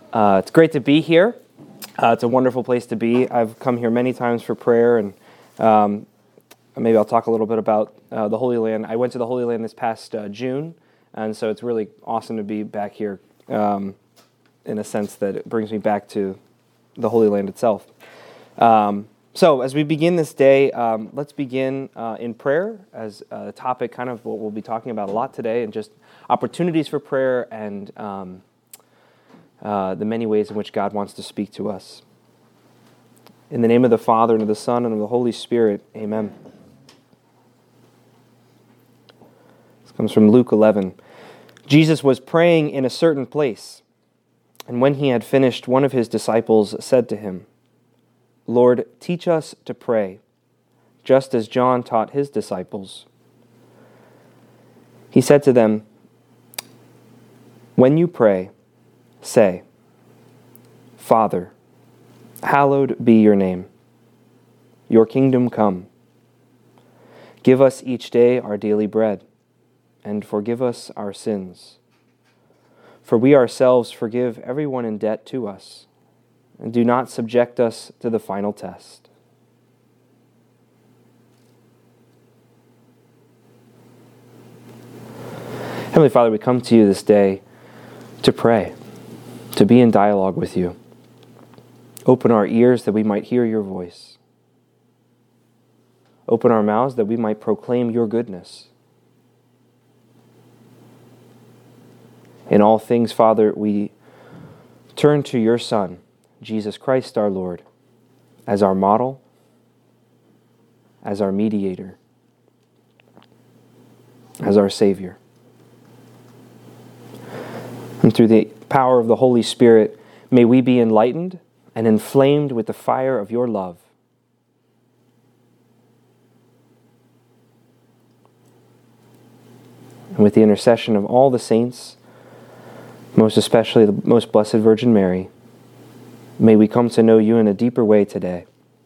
It's great to be here. It's a wonderful place to be. I've come here many times for prayer, and maybe I'll talk a little bit about the Holy Land. I went to the Holy Land this past June, and so it's really awesome to be back here in a sense that it brings me back to the Holy Land itself. So as we begin this day, let's begin in prayer as a topic, kind of what we'll be talking about a lot today, and just opportunities for prayer and the many ways in which God wants to speak to us. In the name of the Father, and of the Son, and of the Holy Spirit, amen. This comes from Luke 11. Jesus was praying in a certain place, and when he had finished, one of his disciples said to him, "Lord, teach us to pray, just as John taught his disciples." He said to them, "When you pray, say, 'Father, hallowed be your name. Your kingdom come. Give us each day our daily bread, and forgive us our sins. For we ourselves forgive everyone in debt to us, and do not subject us to the final test." Heavenly Father, we come to you this day to pray, to be in dialogue with you. Open our ears that we might hear your voice. Open our mouths that we might proclaim your goodness. In all things, Father, we turn to your Son, Jesus Christ our Lord, as our model, as our mediator, as our Savior. And through the power of the Holy Spirit, may we be enlightened and inflamed with the fire of your love. And with the intercession of all the saints, most especially the most blessed Virgin Mary, may we come to know you in a deeper way today.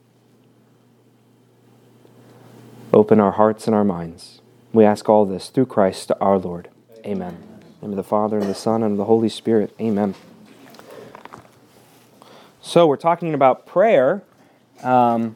Open our hearts and our minds. We ask all this through Christ our Lord. Amen. In the name of the Father, and the Son, and of the Holy Spirit. Amen. So we're talking about prayer and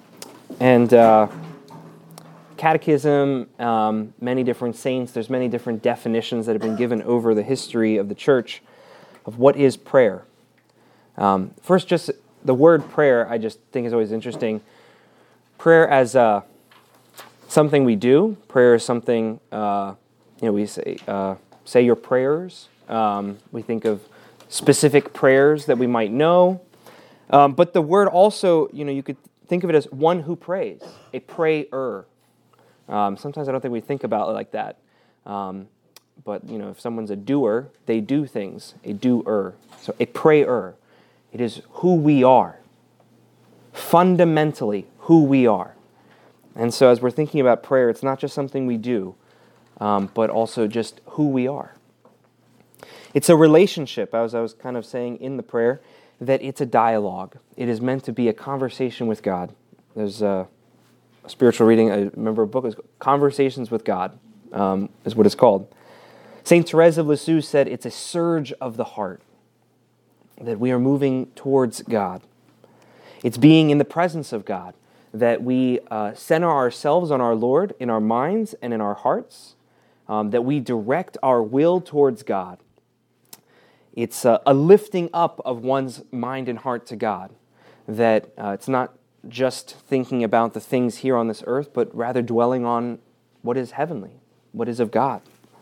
catechism, many different saints. There's many different definitions that have been given over the history of the church of what is prayer. First, just the word prayer, I just think is always interesting. Prayer as something we do. Prayer is something, we say your prayers. We think of specific prayers that we might know. But the word also, you could think of it as one who prays, a prayer. Sometimes I don't think we think about it like that. But, if someone's a doer, they do things, a doer. So a prayer. It is who we are. Fundamentally, who we are. And so as we're thinking about prayer, it's not just something we do, but also just who we are. It's a relationship, as I was kind of saying in the prayer, that it's a dialogue. It is meant to be a conversation with God. There's a spiritual reading, I remember a book, is Conversations with God, is what it's called. St. Therese of Lisieux said it's a surge of the heart, that we are moving towards God. It's being in the presence of God, that we center ourselves on our Lord in our minds and in our hearts, that we direct our will towards God. It's a lifting up of one's mind and heart to God, that it's not just thinking about the things here on this earth, but rather dwelling on what is heavenly, what is of God.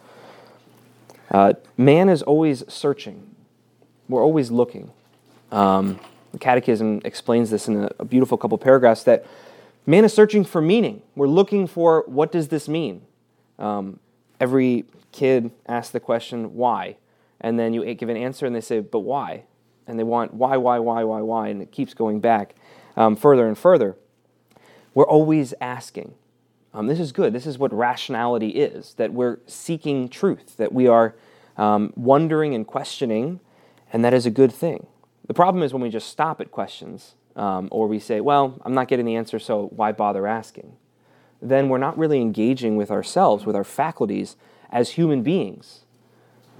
Man is always searching. We're always looking. The Catechism explains this in a beautiful couple paragraphs, that man is searching for meaning. We're looking for, what does this mean? Every kid asks the question, why? And then you give an answer and they say, but why? And they want why? And it keeps going back further and further. We're always asking. This is good. This is what rationality is, that we're seeking truth, that we are wondering and questioning, and that is a good thing. The problem is when we just stop at questions, or we say, well, I'm not getting the answer, so why bother asking? Then we're not really engaging with ourselves, with our faculties as human beings.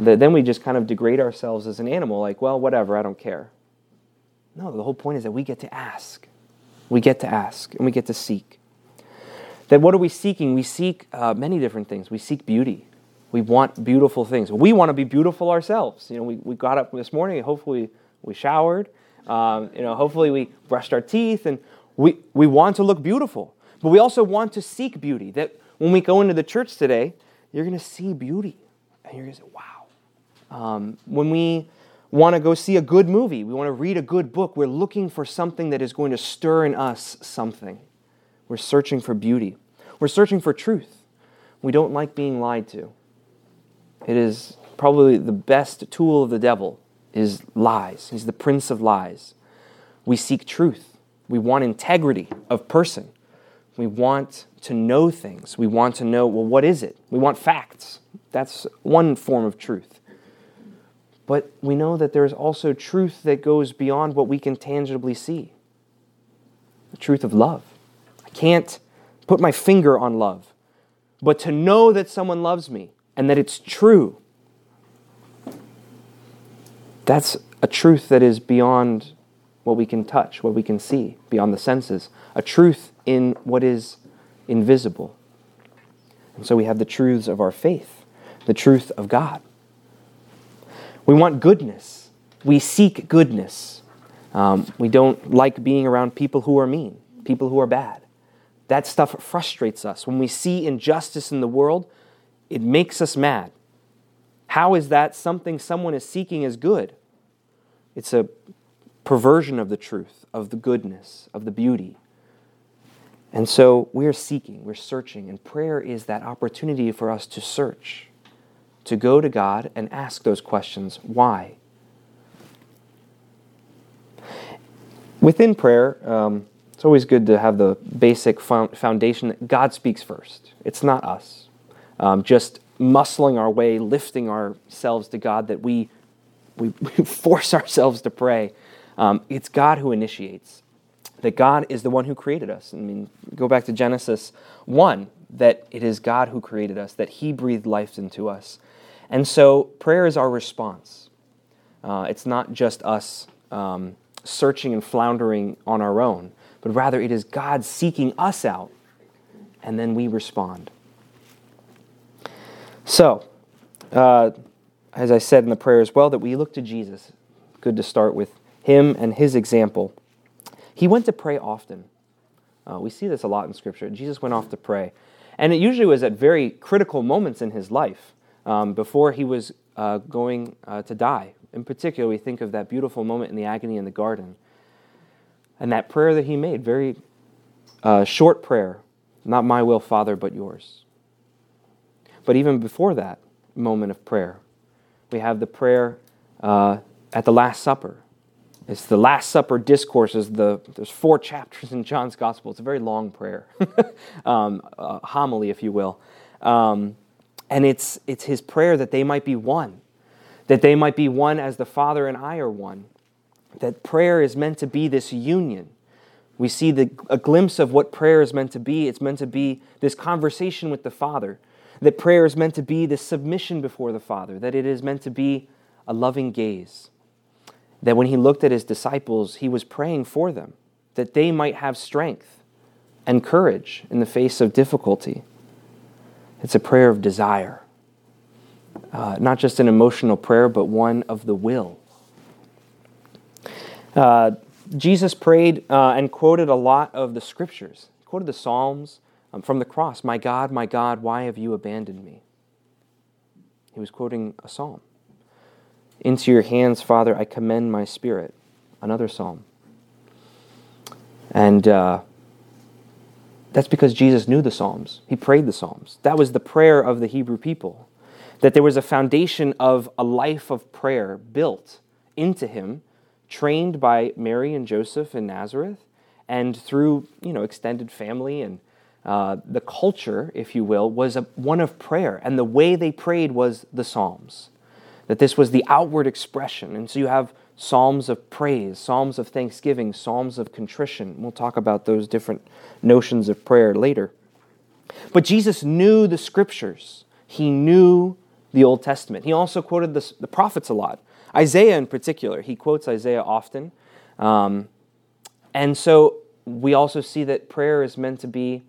Then we just kind of degrade ourselves as an animal, like, well, whatever, I don't care. No, the whole point is that we get to ask. We get to ask, and we get to seek. That what are we seeking? We seek many different things. We seek beauty. We want beautiful things. We want to be beautiful ourselves. We got up this morning, hopefully we showered, hopefully we brushed our teeth, and we want to look beautiful. But we also want to seek beauty. That when we go into the church today, you're going to see beauty. And you're going to say, wow. When we want to go see a good movie, we want to read a good book, we're looking for something that is going to stir in us something. We're searching for beauty. We're searching for truth. We don't like being lied to. It is probably the best tool of the devil is lies. He's the prince of lies. We seek truth. We want integrity of person. We want to know things. We want to know, well, what is it? We want facts. That's one form of truth. But we know that there's also truth that goes beyond what we can tangibly see. The truth of love. I can't put my finger on love. But to know that someone loves me and that it's true, that's a truth that is beyond what we can touch, what we can see, beyond the senses. A truth in what is invisible. And so we have the truths of our faith, the truth of God. We want goodness. We seek goodness. We don't like being around people who are mean, people who are bad. That stuff frustrates us. When we see injustice in the world, it makes us mad. How is that something someone is seeking as good? It's a perversion of the truth, of the goodness, of the beauty. And so we're seeking, we're searching, and prayer is that opportunity for us to search, to go to God and ask those questions. Why? Within prayer, it's always good to have the basic foundation that God speaks first. It's not us. Just muscling our way, lifting ourselves to God that we force ourselves to pray. It's God who initiates. That God is the one who created us. I mean, go back to Genesis 1, that it is God who created us, that He breathed life into us. And so prayer is our response. It's not just us searching and floundering on our own, but rather it is God seeking us out, and then we respond. So, as I said in the prayer as well, that we look to Jesus. Good to start with Him and His example. He went to pray often. We see this a lot in Scripture. Jesus went off to pray. And it usually was at very critical moments in His life, before He was going to die. In particular, we think of that beautiful moment in the agony in the garden. And that prayer that He made, very short prayer, not my will, Father, but yours. But even before that moment of prayer, we have the prayer at the Last Supper. It's the Last Supper discourses. There's 4 chapters in John's Gospel. It's a very long prayer, a homily, if you will. And it's His prayer that they might be one, that they might be one as the Father and I are one. That prayer is meant to be this union. We see a glimpse of what prayer is meant to be. It's meant to be this conversation with the Father. That prayer is meant to be this submission before the Father. That it is meant to be a loving gaze. That when He looked at His disciples, He was praying for them, that they might have strength and courage in the face of difficulty. It's a prayer of desire. Not just an emotional prayer, but one of the will. Jesus prayed and quoted a lot of the Scriptures. He quoted the Psalms from the cross. My God, why have you abandoned me? He was quoting a psalm. Into your hands, Father, I commend my spirit. Another psalm. And that's because Jesus knew the Psalms. He prayed the Psalms. That was the prayer of the Hebrew people. That there was a foundation of a life of prayer built into Him, trained by Mary and Joseph in Nazareth, and through extended family and the culture, if you will, was one of prayer. And the way they prayed was the Psalms. That this was the outward expression. And so you have psalms of praise, psalms of thanksgiving, psalms of contrition. We'll talk about those different notions of prayer later. But Jesus knew the Scriptures. He knew the Old Testament. He also quoted the prophets a lot. Isaiah in particular, he quotes Isaiah often. And so we also see that prayer is meant to be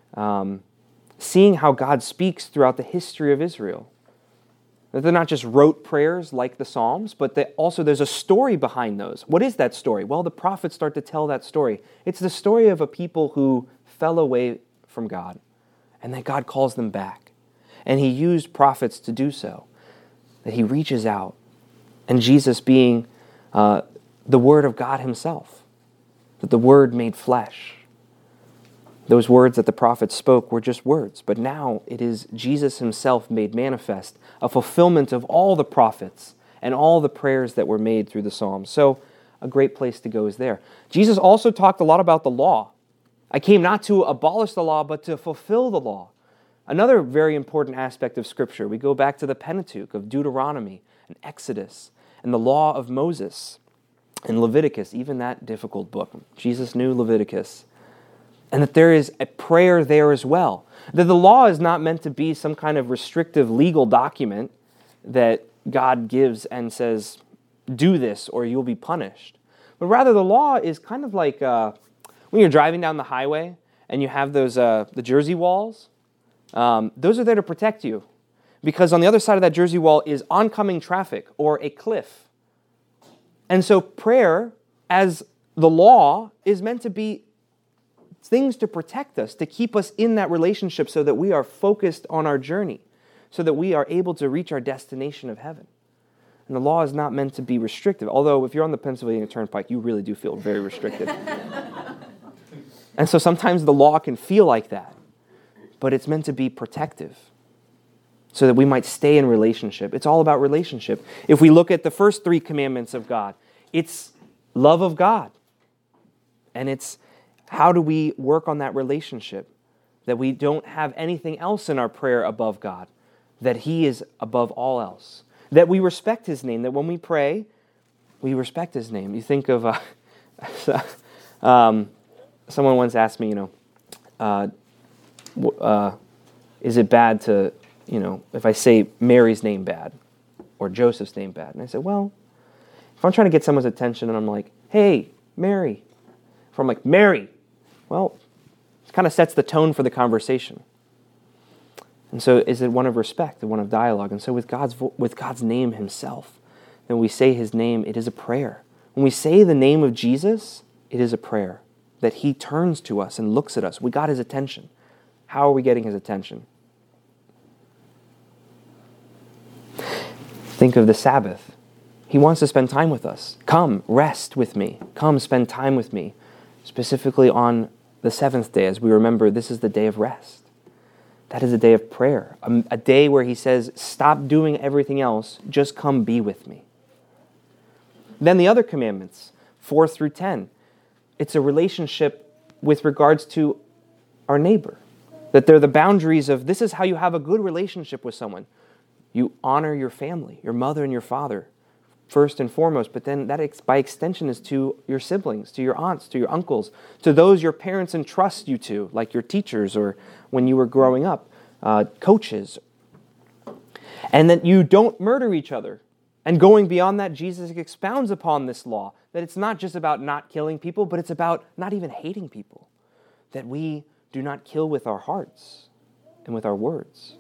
seeing how God speaks throughout the history of Israel. That they're not just rote prayers like the Psalms, but that also there's a story behind those. What is that story? Well, the prophets start to tell that story. It's the story of a people who fell away from God, and that God calls them back. And he used prophets to do so, that he reaches out. And Jesus being the Word of God himself, that the Word made flesh. Those words that the prophets spoke were just words, but now it is Jesus himself made manifest, a fulfillment of all the prophets and all the prayers that were made through the Psalms. So a great place to go is there. Jesus also talked a lot about the law. I came not to abolish the law, but to fulfill the law. Another very important aspect of Scripture, we go back to the Pentateuch of Deuteronomy and Exodus and the law of Moses and Leviticus, even that difficult book. Jesus knew Leviticus. And that there is a prayer there as well. That the law is not meant to be some kind of restrictive legal document that God gives and says, do this or you'll be punished. But rather the law is kind of like when you're driving down the highway and you have those the Jersey walls. Those are there to protect you. Because on the other side of that Jersey wall is oncoming traffic or a cliff. And so prayer, as the law, is meant to be things to protect us, to keep us in that relationship so that we are focused on our journey, so that we are able to reach our destination of heaven. And the law is not meant to be restrictive, although if you're on the Pennsylvania Turnpike, you really do feel very restricted. And so sometimes the law can feel like that, but it's meant to be protective so that we might stay in relationship. It's all about relationship. If we look at the first 3 commandments of God, it's love of God, and it's how do we work on that relationship? That we don't have anything else in our prayer above God. That he is above all else. That we respect his name. That when we pray, we respect his name. You think of, someone once asked me, is it bad to, if I say Mary's name bad or Joseph's name bad? And I said, well, if I'm trying to get someone's attention and I'm like, hey, Mary. If I'm like, Mary. Well, it kind of sets the tone for the conversation. And so is it one of respect, one of dialogue? And so with God's name himself, when we say his name, it is a prayer. When we say the name of Jesus, it is a prayer. That he turns to us and looks at us. We got his attention. How are we getting his attention? Think of the Sabbath. He wants to spend time with us. Come, rest with me. Come, spend time with me. Specifically on the 7th day, as we remember, this is the day of rest. That is a day of prayer, a day where he says, stop doing everything else, just come be with me. Then the other commandments, 4 through 10, it's a relationship with regards to our neighbor. That they're the boundaries of, this is how you have a good relationship with someone. You honor your family, your mother and your father, first and foremost, but then that by extension is to your siblings, to your aunts, to your uncles, to those your parents entrust you to, like your teachers or when you were growing up, coaches. And that you don't murder each other. And going beyond that, Jesus expounds upon this law, that it's not just about not killing people, but it's about not even hating people. That we do not kill with our hearts and with our words.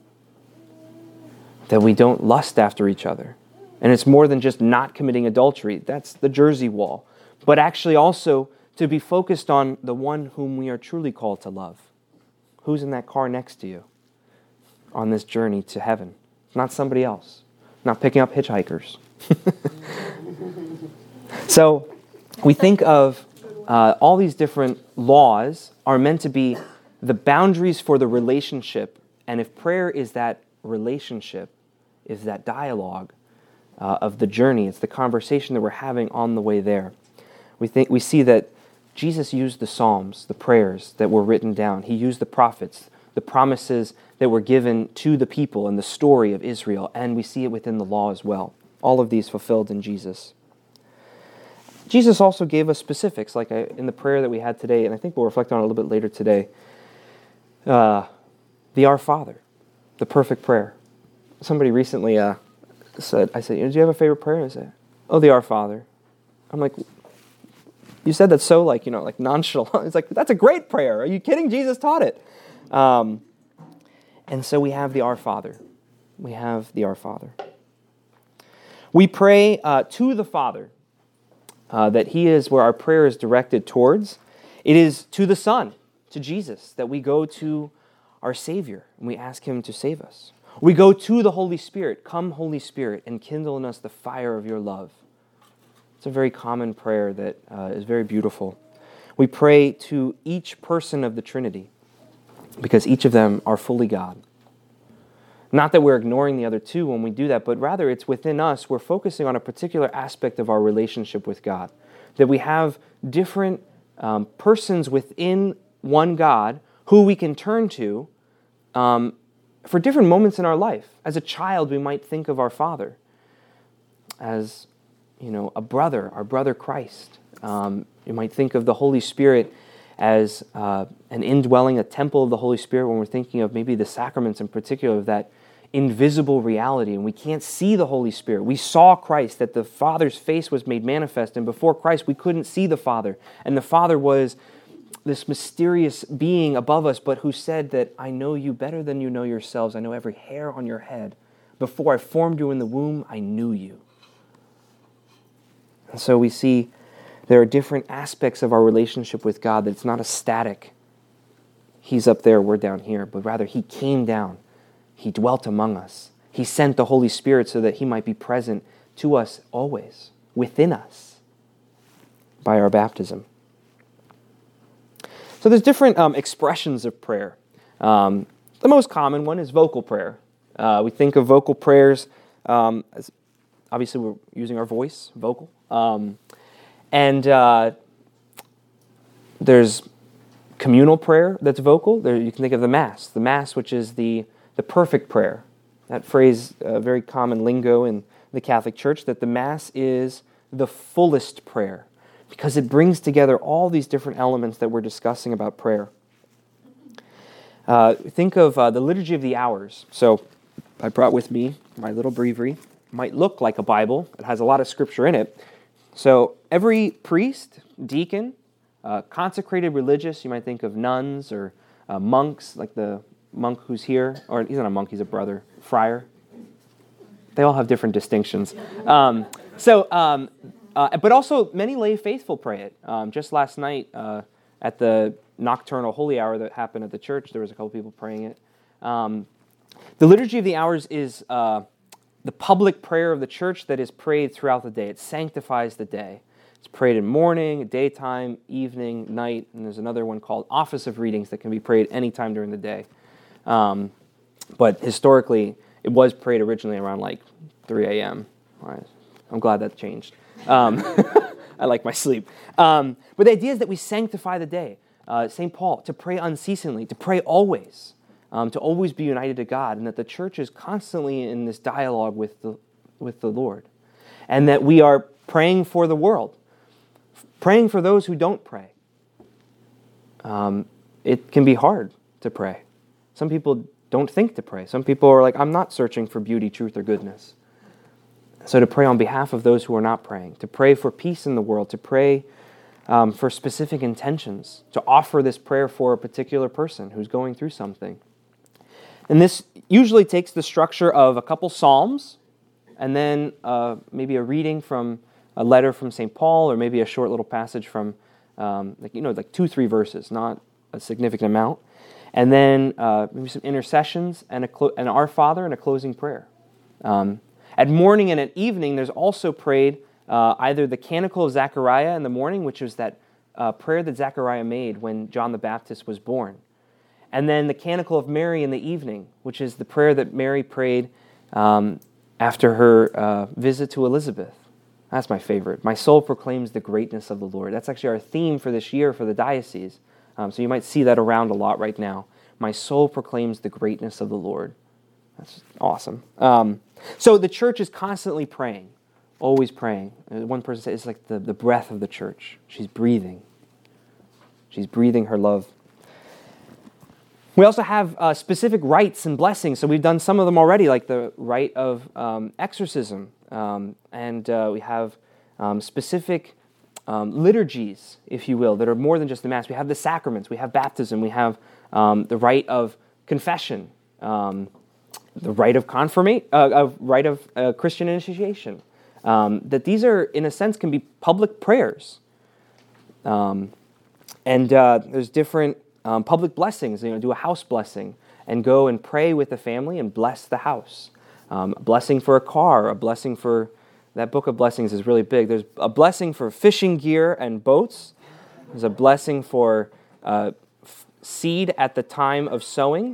That we don't lust after each other. And it's more than just not committing adultery. That's the Jersey wall. But actually also to be focused on the one whom we are truly called to love. Who's in that car next to you on this journey to heaven? Not somebody else. Not picking up hitchhikers. So we think of all these different laws are meant to be the boundaries for the relationship. And if prayer is that relationship, is that dialogue, of the journey. It's the conversation that we're having on the way there. We see that Jesus used the Psalms, the prayers that were written down. He used the prophets, the promises that were given to the people in the story of Israel, and we see it within the law as well. All of these fulfilled in Jesus. Jesus also gave us specifics, like in the prayer that we had today, and I think we'll reflect on it a little bit later today. The Our Father, the perfect prayer. somebody recently said, do you have a favorite prayer? And I said, oh, the Our Father. I'm like, you said that so like nonchalant. It's like, that's a great prayer. Are you kidding? Jesus taught it. And so we have the Our Father. We have the Our Father. We pray to the Father, that He is where our prayer is directed towards. It is to the Son, to Jesus, that we go to our Savior and we ask Him to save us. We go to the Holy Spirit. Come, Holy Spirit, and kindle in us the fire of your love. It's a very common prayer that is very beautiful. We pray to each person of the Trinity because each of them are fully God. Not that we're ignoring the other two when we do that, but rather it's within us. We're focusing on a particular aspect of our relationship with God. That we have different persons within one God who we can turn to for different moments in our life. As a child, we might think of our Father as, a brother, our brother Christ. You might think of the Holy Spirit as an indwelling, a temple of the Holy Spirit when we're thinking of maybe the sacraments in particular, of that invisible reality, and we can't see the Holy Spirit. We saw Christ, that the Father's face was made manifest, and before Christ we couldn't see the Father, and the Father was this mysterious being above us, but who said that, I know you better than you know yourselves. I know every hair on your head. Before I formed you in the womb, I knew you. And so we see there are different aspects of our relationship with God, that it's not a static, He's up there, we're down here, but rather He came down. He dwelt among us. He sent the Holy Spirit so that He might be present to us always, within us, by our baptism. So there's different expressions of prayer. The most common one is vocal prayer. We think of vocal prayers as, obviously we're using our voice, vocal. And there's communal prayer that's vocal. You can think of the Mass, which is the perfect prayer. That phrase, very common lingo in the Catholic Church, that the Mass is the fullest prayer, because it brings together all these different elements that we're discussing about prayer. Think of the Liturgy of the Hours. So I brought with me my little breviary. It might look like a Bible. It has a lot of scripture in it. So every priest, deacon, consecrated religious, you might think of nuns or monks, like the monk who's here, or he's not a monk, he's a brother, friar. They all have different distinctions. But also many lay faithful pray it. Just last night at the nocturnal holy hour that happened at the church, there was a couple people praying it. The Liturgy of the Hours is the public prayer of the church that is prayed throughout the day. It sanctifies the day. It's prayed in morning, daytime, evening, night, and there's another one called Office of Readings that can be prayed anytime during the day. But historically, it was prayed originally around like 3 a.m. I'm glad that changed. I like my sleep. But the idea is that we sanctify the day. St. Paul, to pray unceasingly, to pray always, to always be united to God, and that the church is constantly in this dialogue with the Lord. And that we are praying for the world, praying for those who don't pray. It can be hard to pray. Some people don't think to pray. Some people are like, I'm not searching for beauty, truth, or goodness. So to pray on behalf of those who are not praying, to pray for peace in the world, to pray for specific intentions, to offer this prayer for a particular person who's going through something. And this usually takes the structure of a couple psalms, and then maybe a reading from a letter from St. Paul, or maybe a short little passage from, like 2-3 verses, not a significant amount. And then maybe some intercessions and an Our Father and a closing prayer. At morning and at evening, there's also prayed either the Canticle of Zechariah in the morning, which was that prayer that Zechariah made when John the Baptist was born. And then the Canticle of Mary in the evening, which is the prayer that Mary prayed after her visit to Elizabeth. That's my favorite. My soul proclaims the greatness of the Lord. That's actually our theme for this year for the diocese. So you might see that around a lot right now. My soul proclaims the greatness of the Lord. That's awesome. So the church is constantly praying, always praying. One person said it's like the breath of the church. She's breathing. She's breathing her love. We also have specific rites and blessings. So we've done some of them already, like the rite of exorcism. And we have specific liturgies, if you will, that are more than just the Mass. We have the sacraments. We have baptism. We have the rite of confession, the rite of rite of Christian initiation. That these are, in a sense, can be public prayers. And there's different public blessings. Do a house blessing and go and pray with the family and bless the house. A blessing for a car, a blessing for, that book of blessings is really big. There's a blessing for fishing gear and boats. There's a blessing for seed at the time of sowing.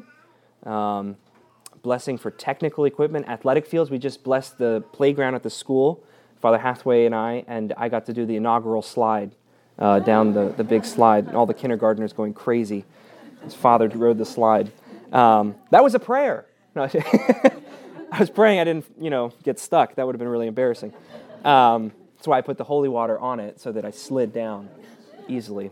Blessing for technical equipment, athletic fields. We just blessed the playground at the school, Father Hathaway and I got to do the inaugural slide. Down the big slide, and all the kindergartners going crazy. His father rode the slide. That was a prayer. No, I was praying I didn't, get stuck. That would have been really embarrassing. That's why I put the holy water on it so that I slid down easily.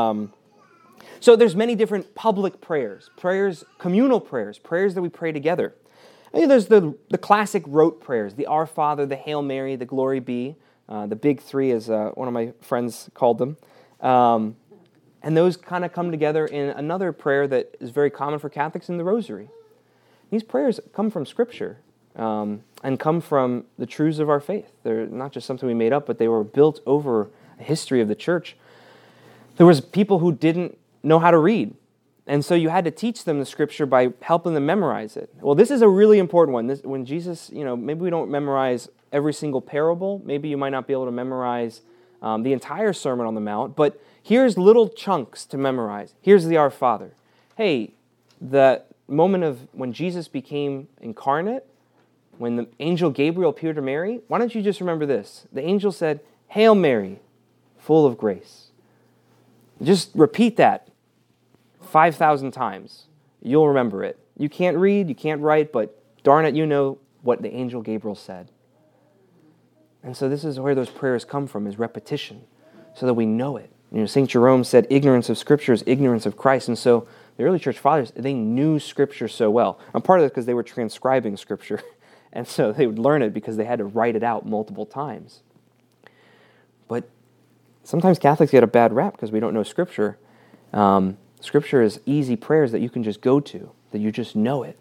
So there's many different public prayers, communal prayers that we pray together. And there's the classic rote prayers, the Our Father, the Hail Mary, the Glory Be. The big three, as one of my friends called them. And those kind of come together in another prayer that is very common for Catholics in the Rosary. These prayers come from Scripture and come from the truths of our faith. They're not just something we made up, but they were built over a history of the church. There was people who didn't know how to read. And so you had to teach them the Scripture by helping them memorize it. Well, this is a really important one. When Jesus, maybe we don't memorize every single parable. Maybe you might not be able to memorize the entire Sermon on the Mount. But here's little chunks to memorize. Here's the Our Father. Hey, the moment of when Jesus became incarnate, when the angel Gabriel appeared to Mary, why don't you just remember this? The angel said, "Hail Mary, full of grace." Just repeat that 5,000 times. You'll remember it. You can't read, you can't write, but darn it, you know what the angel Gabriel said. And so this is where those prayers come from, is repetition, so that we know it. St. Jerome said, ignorance of Scripture is ignorance of Christ. And so the early church fathers, they knew Scripture so well. And part of it because they were transcribing Scripture. And so they would learn it because they had to write it out multiple times. But sometimes Catholics get a bad rap because we don't know Scripture. Scripture is easy prayers that you can just go to, that you just know it.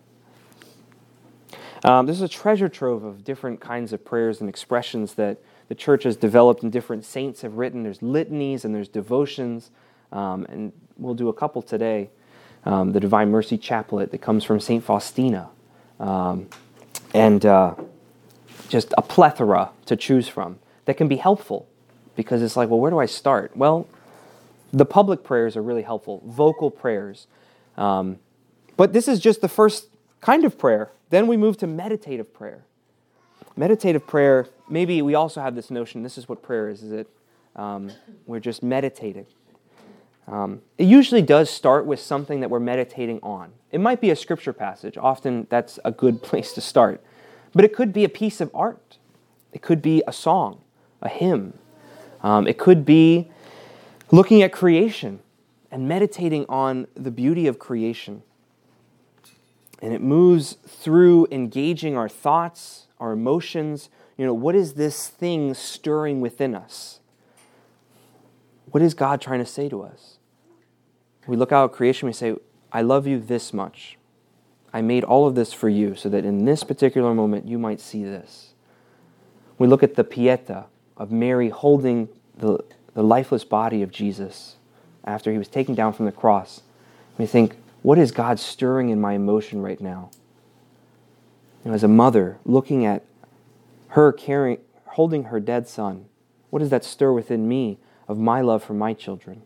This is a treasure trove of different kinds of prayers and expressions that the church has developed and different saints have written. There's litanies and there's devotions, and we'll do a couple today. The Divine Mercy Chaplet that comes from St. Faustina, and just a plethora to choose from that can be helpful, because it's like, well, where do I start? Well, the public prayers are really helpful, vocal prayers. But this is just the first kind of prayer. Then we move to meditative prayer. Meditative prayer, maybe we also have this notion, this is what prayer is it? We're just meditating. It usually does start with something that we're meditating on. It might be a scripture passage. Often that's a good place to start. But it could be a piece of art. It could be a song, a hymn. It could be looking at creation and meditating on the beauty of creation. And it moves through engaging our thoughts, our emotions. What is this thing stirring within us? What is God trying to say to us? We look out at creation, we say, I love you this much. I made all of this for you so that in this particular moment you might see this. We look at the Pietà of Mary holding the lifeless body of Jesus after he was taken down from the cross. We think, what is God stirring in my emotion right now? As a mother, looking at her holding her dead son, what does that stir within me of my love for my children?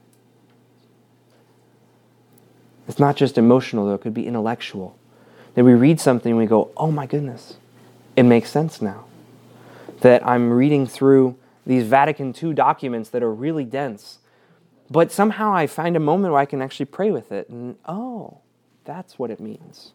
It's not just emotional, though. It could be intellectual. That we read something and we go, oh my goodness, it makes sense now. That I'm reading through these Vatican II documents that are really dense, but somehow I find a moment where I can actually pray with it. And that's what it means.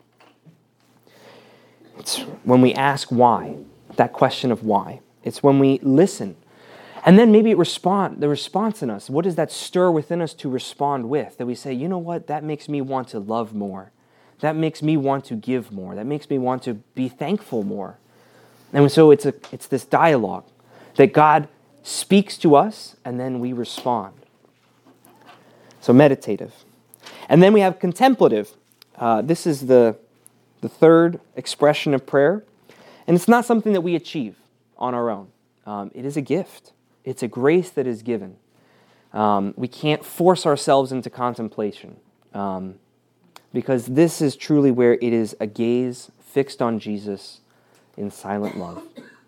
It's when we ask why, that question of why. It's when we listen. And then maybe the response in us, what does that stir within us to respond with? That we say, you know what, that makes me want to love more. That makes me want to give more. That makes me want to be thankful more. And so it's this dialogue that God speaks to us and then we respond. So meditative. And then we have contemplative. This is the third expression of prayer. And it's not something that we achieve on our own. It is a gift. It's a grace that is given. We can't force ourselves into contemplation because this is truly where it is a gaze fixed on Jesus in silent love.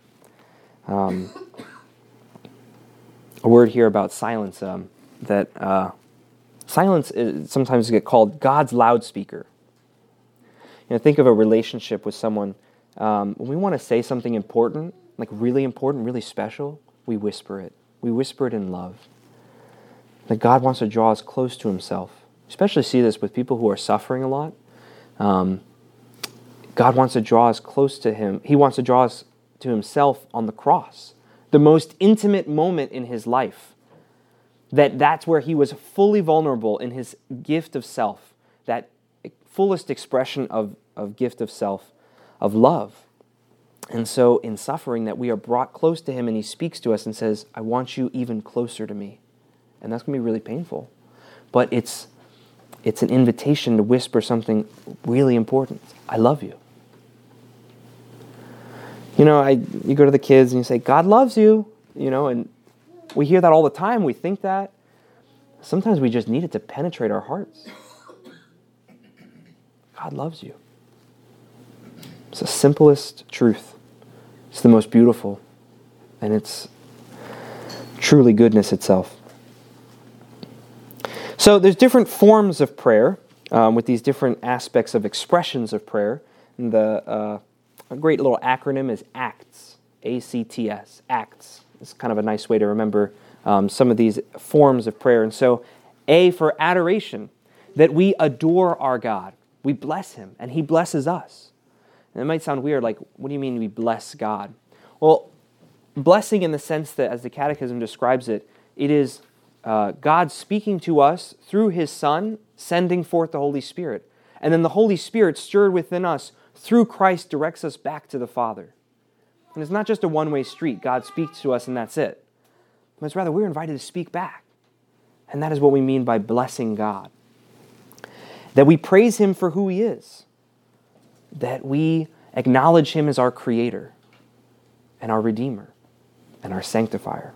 A word here about silence, that silence is sometimes get called God's loudspeaker. Think of a relationship with someone. When we want to say something important, like really important, really special, we whisper it. We whisper it in love. That God wants to draw us close to himself. Especially see this with people who are suffering a lot. God wants to draw us close to him. He wants to draw us to himself on the cross. The most intimate moment in his life. That's where he was fully vulnerable in his gift of self. That fullest expression of gift of self, of love. And so in suffering that we are brought close to him and he speaks to us and says, I want you even closer to me. And that's going to be really painful. But it's an invitation to whisper something really important. I love you. You go to the kids and you say, God loves you, and we hear that all the time. We think that. Sometimes we just need it to penetrate our hearts. God loves you. It's the simplest truth. It's the most beautiful. And it's truly goodness itself. So there's different forms of prayer with these different aspects of expressions of prayer. And a great little acronym is ACTS. A-C-T-S. ACTS. It's kind of a nice way to remember some of these forms of prayer. And so A for adoration, that we adore our God. We bless him and he blesses us. And it might sound weird, like, what do you mean we bless God? Well, blessing in the sense that, as the Catechism describes it, it is God speaking to us through his Son, sending forth the Holy Spirit. And then the Holy Spirit, stirred within us through Christ, directs us back to the Father. And it's not just a one-way street. God speaks to us and that's it. But it's rather we're invited to speak back. And that is what we mean by blessing God. That we praise him for who he is. That we acknowledge him as our Creator and our Redeemer and our Sanctifier.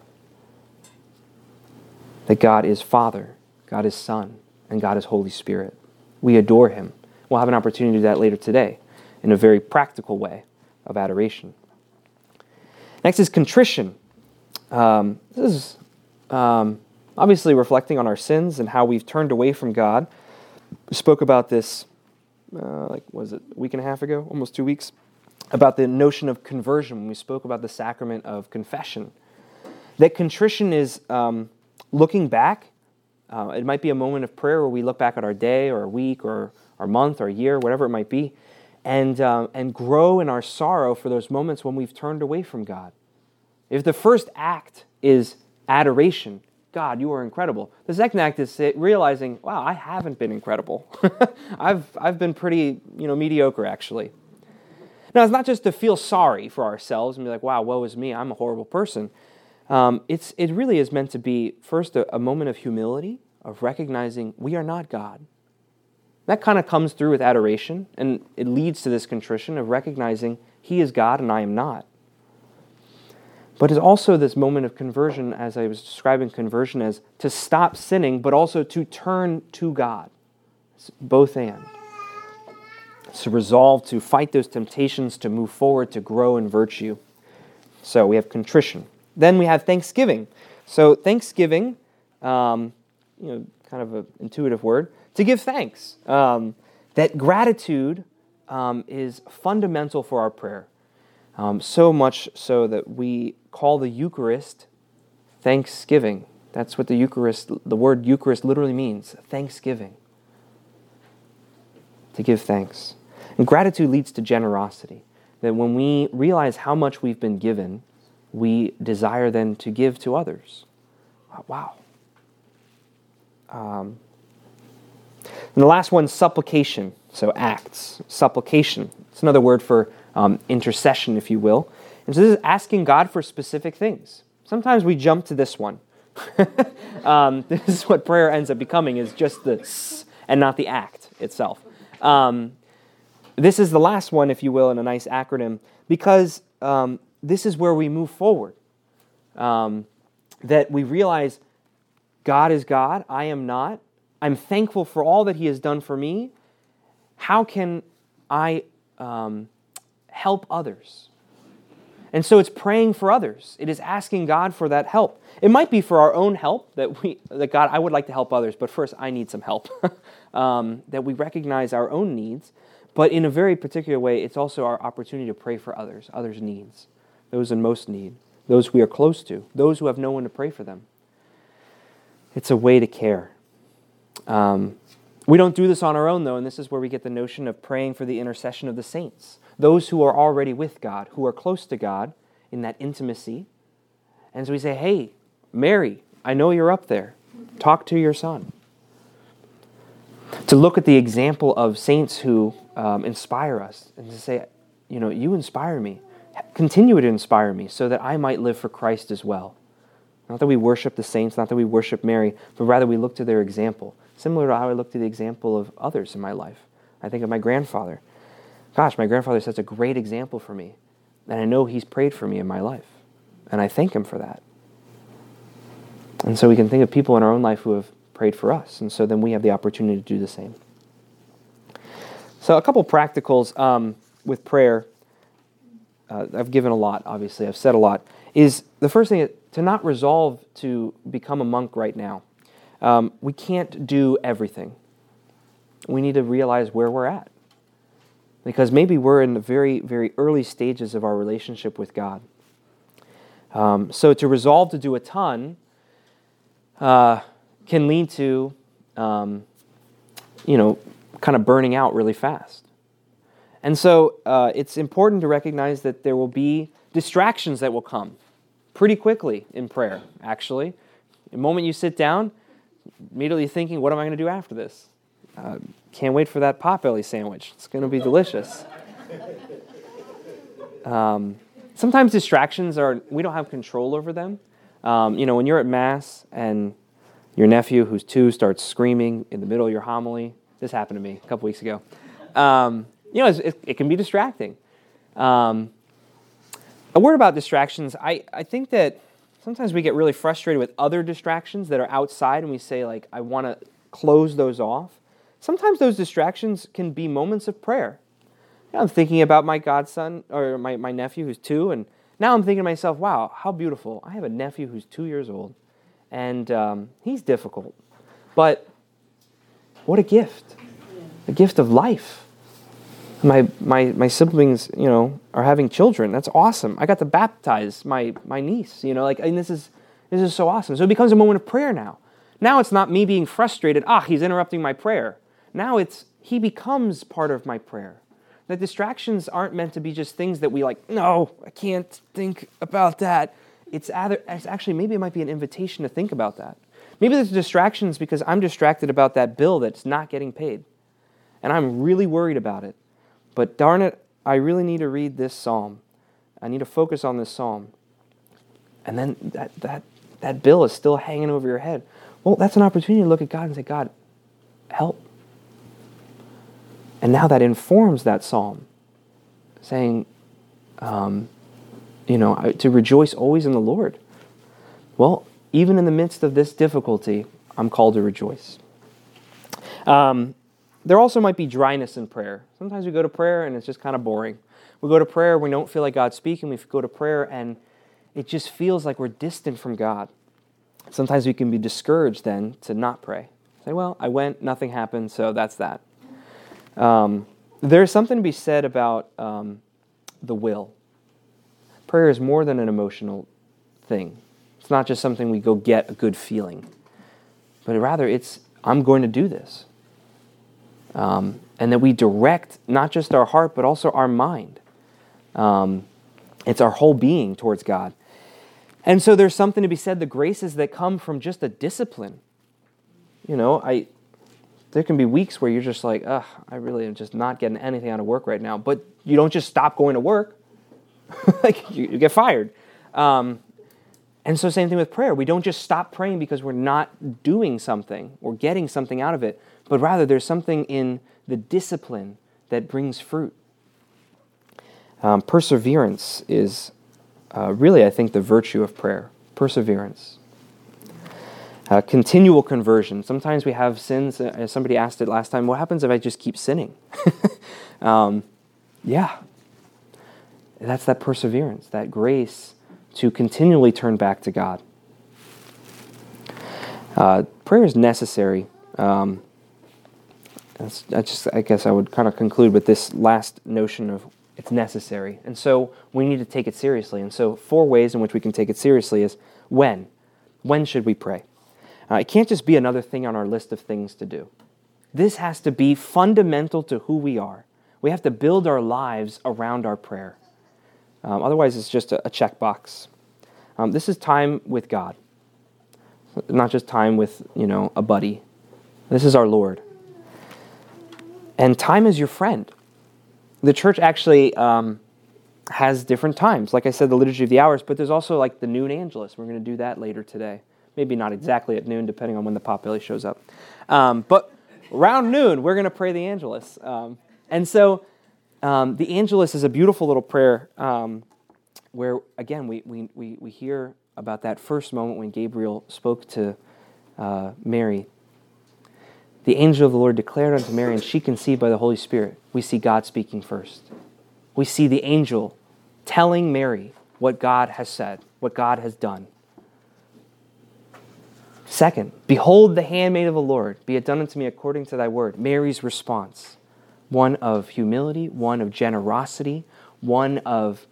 That God is Father, God is Son, and God is Holy Spirit. We adore him. We'll have an opportunity to do that later today in a very practical way of adoration. Next is contrition. This is obviously reflecting on our sins and how we've turned away from God. We spoke about this a week and a half ago, almost 2 weeks, about the notion of conversion when we spoke about the sacrament of confession. That contrition is looking back. It might be a moment of prayer where we look back at our day or our week or our month or year, whatever it might be, and grow in our sorrow for those moments when we've turned away from God. If the first act is adoration, God, you are incredible. The second act is realizing, wow, I haven't been incredible. I've been pretty, mediocre actually. Now, it's not just to feel sorry for ourselves and be like, wow, woe is me, I'm a horrible person. It really is meant to be first a moment of humility, of recognizing we are not God. That kind of comes through with adoration, and it leads to this contrition of recognizing he is God and I am not. But it's also this moment of conversion, as I was describing conversion as to stop sinning, but also to turn to God. It's both and. It's to resolve to fight those temptations, to move forward, to grow in virtue. So we have contrition. Then we have thanksgiving. So thanksgiving, kind of an intuitive word, to give thanks. That gratitude is fundamental for our prayer. So much so that we call the Eucharist thanksgiving. That's what the word Eucharist literally means, thanksgiving. To give thanks. And gratitude leads to generosity. That when we realize how much we've been given, we desire then to give to others. Wow. And the last one, supplication. So acts, supplication. It's another word for intercession, if you will. And so this is asking God for specific things. Sometimes we jump to this one. This is what prayer ends up becoming, is just the s and not the act itself. This is the last one, if you will, in a nice acronym, because this is where we move forward. That we realize God is God, I am not. I'm thankful for all that He has done for me. How can I help others? And so it's praying for others. It is asking God for that help. It might be for our own help, that God, I would like to help others, but first I need some help. That we recognize our own needs, but in a very particular way, it's also our opportunity to pray for others' needs, those in most need, those we are close to, those who have no one to pray for them. It's a way to care. We don't do this on our own, though, and this is where we get the notion of praying for the intercession of the saints, those who are already with God, who are close to God in that intimacy. And so we say, hey, Mary, I know you're up there. Talk to your son. To look at the example of saints who inspire us and to say, you inspire me. Continue to inspire me so that I might live for Christ as well. Not that we worship the saints, not that we worship Mary, but rather we look to their example. Similar to how I look to the example of others in my life. I think of my grandfather. Gosh, my grandfather sets a great example for me. And I know he's prayed for me in my life. And I thank him for that. And so we can think of people in our own life who have prayed for us. And so then we have the opportunity to do the same. So a couple practicals with prayer. I've given a lot, obviously. I've said a lot. Is the first thing to not resolve to become a monk right now. We can't do everything. We need to realize where we're at. Because maybe we're in the very, very early stages of our relationship with God. So to resolve to do a ton can lead to, kind of burning out really fast. And so it's important to recognize that there will be distractions that will come pretty quickly in prayer, actually. The moment you sit down, immediately thinking, what am I going to do after this? Can't wait for that Potbelly sandwich. It's going to be delicious. Sometimes distractions we don't have control over them. When you're at Mass and your nephew, who's 2, starts screaming in the middle of your homily. This happened to me a couple weeks ago. It can be distracting. A word about distractions, I think that sometimes we get really frustrated with other distractions that are outside and we say, I want to close those off. Sometimes those distractions can be moments of prayer. I'm thinking about my godson, or my nephew who's 2, and now I'm thinking to myself, wow, how beautiful. I have a nephew who's 2 years old, and he's difficult. But what a gift. A gift of life. My siblings, are having children. That's awesome. I got to baptize my niece, and this is so awesome. So it becomes a moment of prayer now. Now it's not me being frustrated, he's interrupting my prayer. Now he becomes part of my prayer. The distractions aren't meant to be just things that we no, I can't think about that. It's actually, maybe it might be an invitation to think about that. Maybe there's distractions because I'm distracted about that bill that's not getting paid. And I'm really worried about it. But darn it, I really need to read this psalm. I need to focus on this psalm. And then that bill is still hanging over your head. Well, that's an opportunity to look at God and say, God, help. And now that informs that psalm, saying, to rejoice always in the Lord. Well, even in the midst of this difficulty, I'm called to rejoice. There also might be dryness in prayer. Sometimes we go to prayer and it's just kind of boring. We go to prayer, we don't feel like God's speaking. We go to prayer and it just feels like we're distant from God. Sometimes we can be discouraged then to not pray. Say, well, I went, nothing happened, so that's that. There's something to be said about the will. Prayer is more than an emotional thing. It's not just something we go get a good feeling. But rather it's, I'm going to do this. And that we direct not just our heart, but also our mind. It's our whole being towards God. And so there's something to be said, the graces that come from just a discipline. There can be weeks where you're just like, ugh, I really am just not getting anything out of work right now. But you don't just stop going to work. Like, you get fired. And so same thing with prayer. We don't just stop praying because we're not doing something or getting something out of it, but rather there's something in the discipline that brings fruit. Perseverance is really, I think, the virtue of prayer. Perseverance. Continual conversion. Sometimes we have sins. Somebody asked it last time, what happens if I just keep sinning? Yeah. That's that perseverance, that grace to continually turn back to God. Prayer is necessary. I guess I would kind of conclude with this last notion of it's necessary. And so we need to take it seriously. And so 4 ways in which we can take it seriously is when. When should we pray? It can't just be another thing on our list of things to do. This has to be fundamental to who we are. We have to build our lives around our prayer. Otherwise, it's just a checkbox. This is time with God, not just time with, a buddy. This is our Lord. And time is your friend. The church actually has different times. Like I said, the Liturgy of the Hours, but there's also like the noon Angelus. We're going to do that later today. Maybe not exactly at noon, depending on when the potbelly shows up. But around noon, we're going to pray the Angelus. And so the Angelus is a beautiful little prayer where, again, we hear about that first moment when Gabriel spoke to Mary. The angel of the Lord declared unto Mary, and she conceived by the Holy Spirit. We see God speaking first. We see the angel telling Mary what God has said, what God has done. Second, behold the handmaid of the Lord, be it done unto me according to thy word. Mary's response, one of humility, one of generosity, one of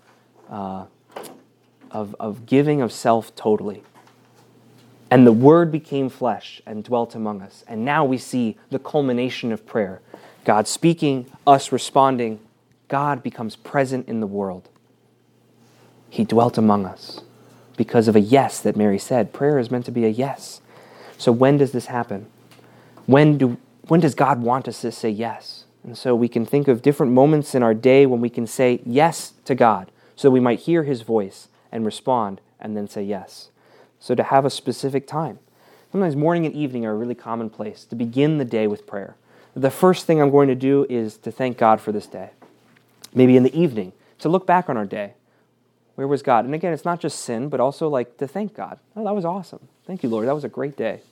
giving of self totally. And the Word became flesh and dwelt among us. And now we see the culmination of prayer. God speaking, us responding. God becomes present in the world. He dwelt among us because of a yes that Mary said. Prayer is meant to be a yes. So when does this happen? When does God want us to say yes? And so we can think of different moments in our day when we can say yes to God, so we might hear His voice and respond and then say yes. So to have a specific time. Sometimes morning and evening are a really common place to begin the day with prayer. The first thing I'm going to do is to thank God for this day. Maybe in the evening, to look back on our day. Where was God? And again, it's not just sin, but also like to thank God. Oh, that was awesome. Thank you, Lord. That was a great day.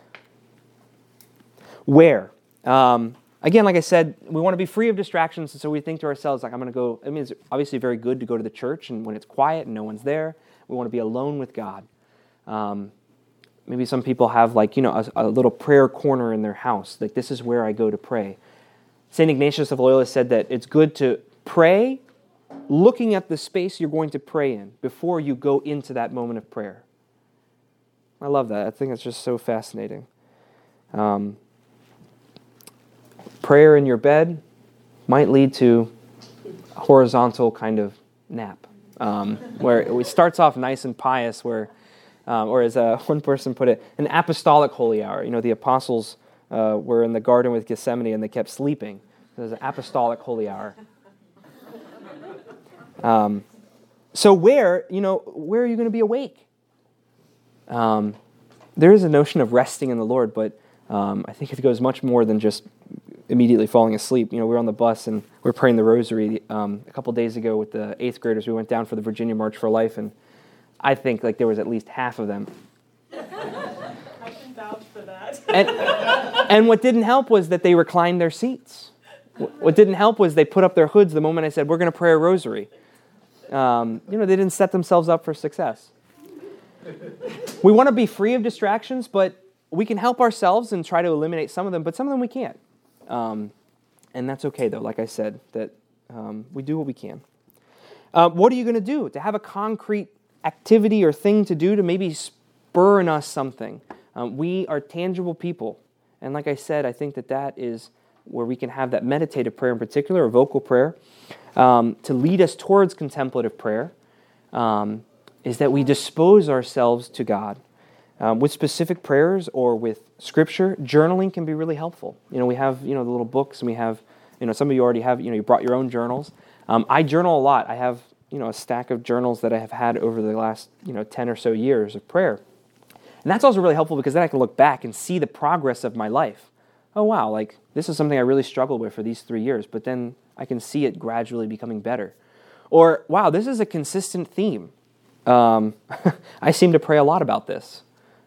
Where? Again, like I said, we want to be free of distractions, and so we think to ourselves, like, I'm going to go. I mean, it's obviously very good to go to the church, and when it's quiet and no one's there, we want to be alone with God. Maybe some people have a little prayer corner in their house. Like, this is where I go to pray. St. Ignatius of Loyola said that it's good to pray looking at the space you're going to pray in before you go into that moment of prayer. I love that. I think it's just so fascinating. Prayer in your bed might lead to a horizontal kind of nap, where it starts off nice and pious, or as one person put it, an apostolic holy hour. The apostles were in the garden with Gethsemane and they kept sleeping. There's an apostolic holy hour. So where are you going to be awake? There is a notion of resting in the Lord, but I think it goes much more than just immediately falling asleep. We were on the bus and we were praying the rosary a couple days ago with the 8th graders. We went down for the Virginia March for Life, and I think there was at least half of them. I can vouch for that. And what didn't help was that they reclined their seats. What didn't help was they put up their hoods the moment I said, we're going to pray a rosary. They didn't set themselves up for success. We want to be free of distractions, but we can help ourselves and try to eliminate some of them, but some of them we can't. And that's okay, though, like I said, that we do what we can. What are you going to do to have a concrete activity or thing to do to maybe spur in us something? We are tangible people. And like I said, I think that is where we can have that meditative prayer in particular, or vocal prayer, to lead us towards contemplative prayer. is that we dispose ourselves to God. With specific prayers or with scripture, journaling can be really helpful. We have, the little books, and we have, some of you already have, you brought your own journals. I journal a lot. I have, a stack of journals that I have had over the last, 10 or so years of prayer. And that's also really helpful because then I can look back and see the progress of my life. Oh, wow, like this is something I really struggled with for these 3 years, but then I can see it gradually becoming better. Or, wow, this is a consistent theme. I seem to pray a lot about this.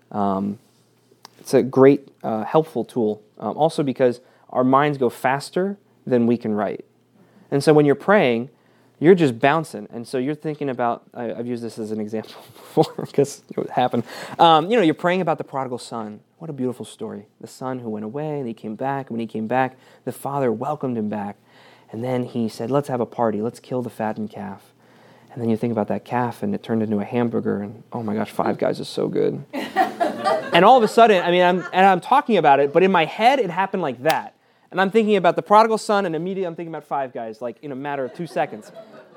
It's a great, helpful tool. Also because our minds go faster than we can write. And so when you're praying, you're just bouncing. And so you're thinking about, I've used this as an example before because it happened. You're praying about the prodigal son. What a beautiful story. The son who went away and he came back. And when he came back, the father welcomed him back. And then he said, let's have a party. Let's kill the fattened calf. And then you think about that calf and it turned into a hamburger. And oh my gosh, Five Guys is so good. And all of a sudden, I'm talking about it, but in my head, it happened like that. And I'm thinking about the prodigal son, and immediately I'm thinking about Five Guys, like in a matter of 2 seconds.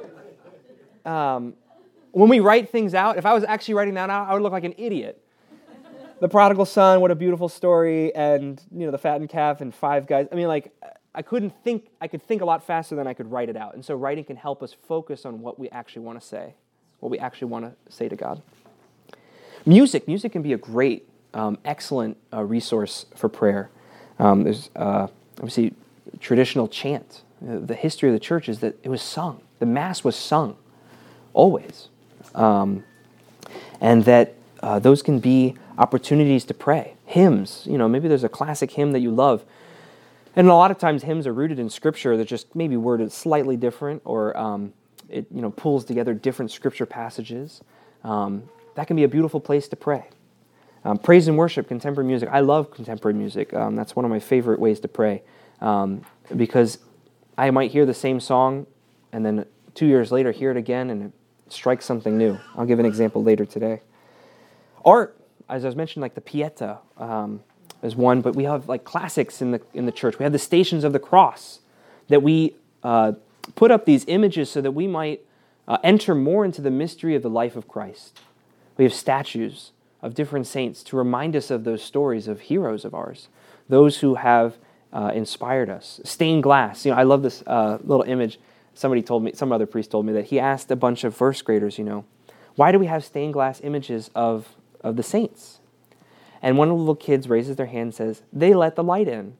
When we write things out, if I was actually writing that out, I would look like an idiot. The prodigal son, what a beautiful story, and the fattened calf and Five Guys. I could think a lot faster than I could write it out. And so writing can help us focus on what we actually want to say, what we actually want to say to God. Music can be a great, excellent resource for prayer. There's obviously traditional chant. The history of the church is that it was sung. The Mass was sung, always. And that those can be opportunities to pray. Hymns, maybe there's a classic hymn that you love. And a lot of times hymns are rooted in Scripture that just maybe worded slightly different, or it pulls together different Scripture passages. That can be a beautiful place to pray. Praise and worship, contemporary music. I love contemporary music. That's one of my favorite ways to pray because I might hear the same song and then 2 years later hear it again and it strikes something new. I'll give an example later today. Art, as I was mentioning, like the Pieta is one, but we have like classics in the church. We have the Stations of the Cross that we put up these images so that we might enter more into the mystery of the life of Christ. We have statues of different saints to remind us of those stories of heroes of ours, those who have inspired us. Stained glass. I love this little image. Somebody told me, some other priest told me that he asked a bunch of first graders, why do we have stained glass images of the saints? And one of the little kids raises their hand and says, they let the light in.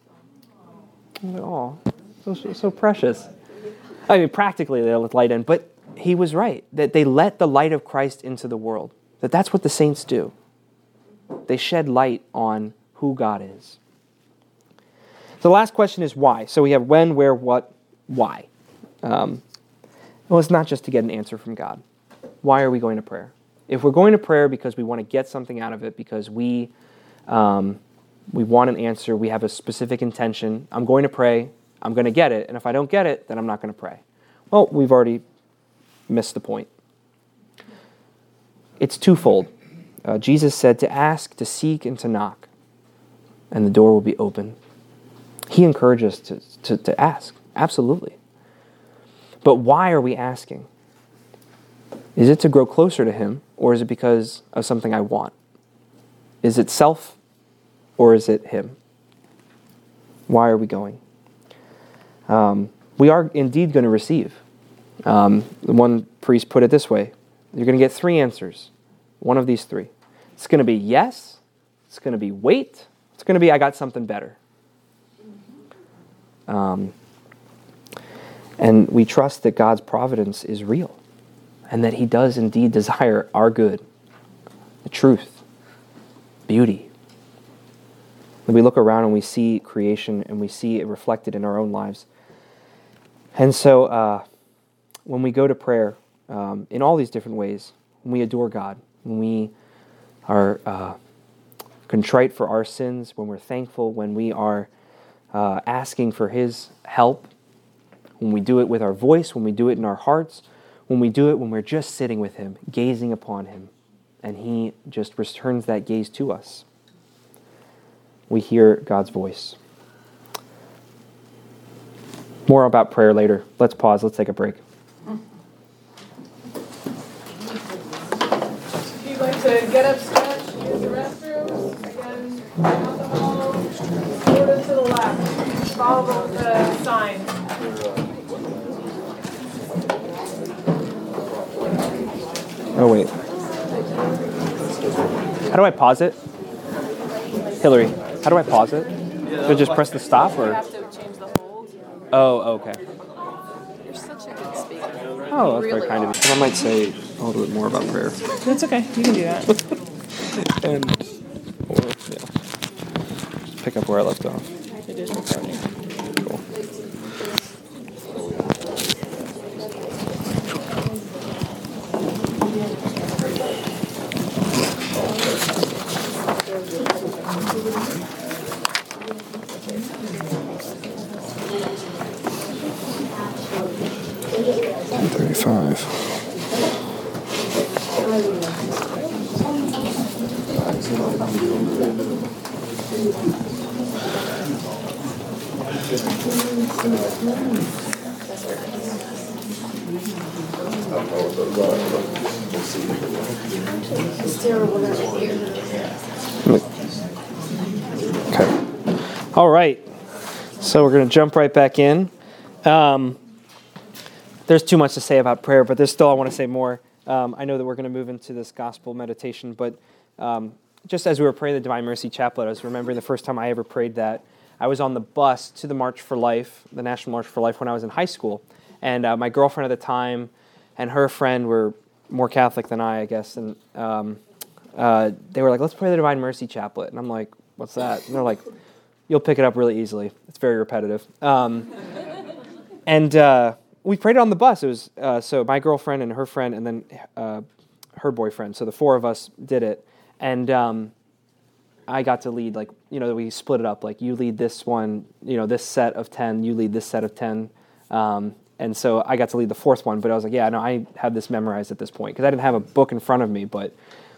I'm like, oh, so precious. Practically they let the light in, but he was right, that they let the light of Christ into the world. That's what the saints do. They shed light on who God is. So the last question is why. So we have when, where, what, why. Well, it's not just to get an answer from God. Why are we going to prayer? If we're going to prayer because we want to get something out of it, because we want an answer, we have a specific intention, I'm going to pray, I'm going to get it, and if I don't get it, then I'm not going to pray. Well, we've already missed the point. It's twofold. Jesus said to ask, to seek, and to knock, and the door will be open. He encouraged us to ask, absolutely. But why are we asking? Is it to grow closer to Him, or is it because of something I want? Is it self, or is it Him? Why are we going? We are indeed going to receive. One priest put it this way: you're going to get 3 answers. One of these 3. It's going to be yes, it's going to be wait, it's going to be I got something better. And we trust that God's providence is real and that He does indeed desire our good, the truth, beauty. And we look around and we see creation and we see it reflected in our own lives. And so when we go to prayer, in all these different ways, when we adore God, when we are contrite for our sins, when we're thankful, when we are asking for His help, when we do it with our voice, when we do it in our hearts, when we do it when we're just sitting with Him, gazing upon Him, and He just returns that gaze to us, we hear God's voice. More about prayer later. Let's pause. Let's take a break. Get up, stretch, use the restrooms. Again, out the hall, quarter to the left. Follow the sign. Oh, wait. How do I pause it? Hillary, how do I pause it? Do I just press the stop You or? have to change the hold. Oh, okay. You're such a good speaker. Oh, that's Really very kind of you. I might say a little bit more about prayer. That's okay. You can do that. And, or, yeah. Just pick up where I left off. It is recording. Cool. Okay. All right. So we're going to jump right back in. There's too much to say about prayer, but there's still, I want to say more. I know that we're going to move into this gospel meditation, but just as we were praying the Divine Mercy Chaplet, I was remembering the first time I ever prayed that. I was on the bus to the March for Life, the National March for Life, when I was in high school. And my girlfriend at the time and her friend were more Catholic than I guess. And they were like, let's pray the Divine Mercy Chaplet. And I'm like, what's that? And they're like, you'll pick it up really easily. It's very repetitive. And we prayed it on the bus. It was so my girlfriend and her friend and then her boyfriend. So the four of us did it. And I got to lead, like, we split it up. Like, you lead this one, this set of 10. You lead this set of 10. And so I got to lead the fourth one. But I was like, yeah, no, I have this memorized at this point. Because I didn't have a book in front of me. But,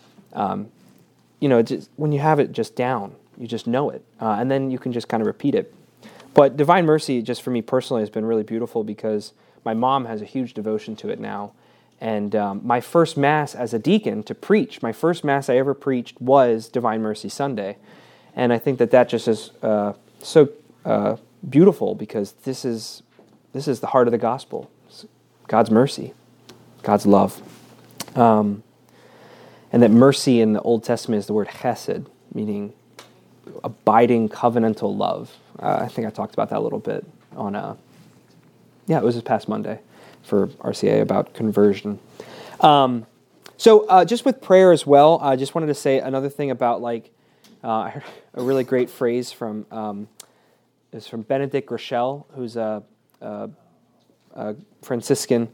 just, when you have it just down, you just know it. And then you can just kind of repeat it. But Divine Mercy, just for me personally, has been really beautiful because my mom has a huge devotion to it now. And my first Mass as a deacon to preach, my first Mass I ever preached was Divine Mercy Sunday. And I think that just is so beautiful because this is the heart of the gospel. It's God's mercy, God's love. And that mercy in the Old Testament is the word chesed, meaning abiding covenantal love. I think I talked about that a little bit on, it was this past Monday for RCA about conversion. So just with prayer as well, I just wanted to say another thing about I heard a really great phrase from Benedict Groeschel, who's a Franciscan,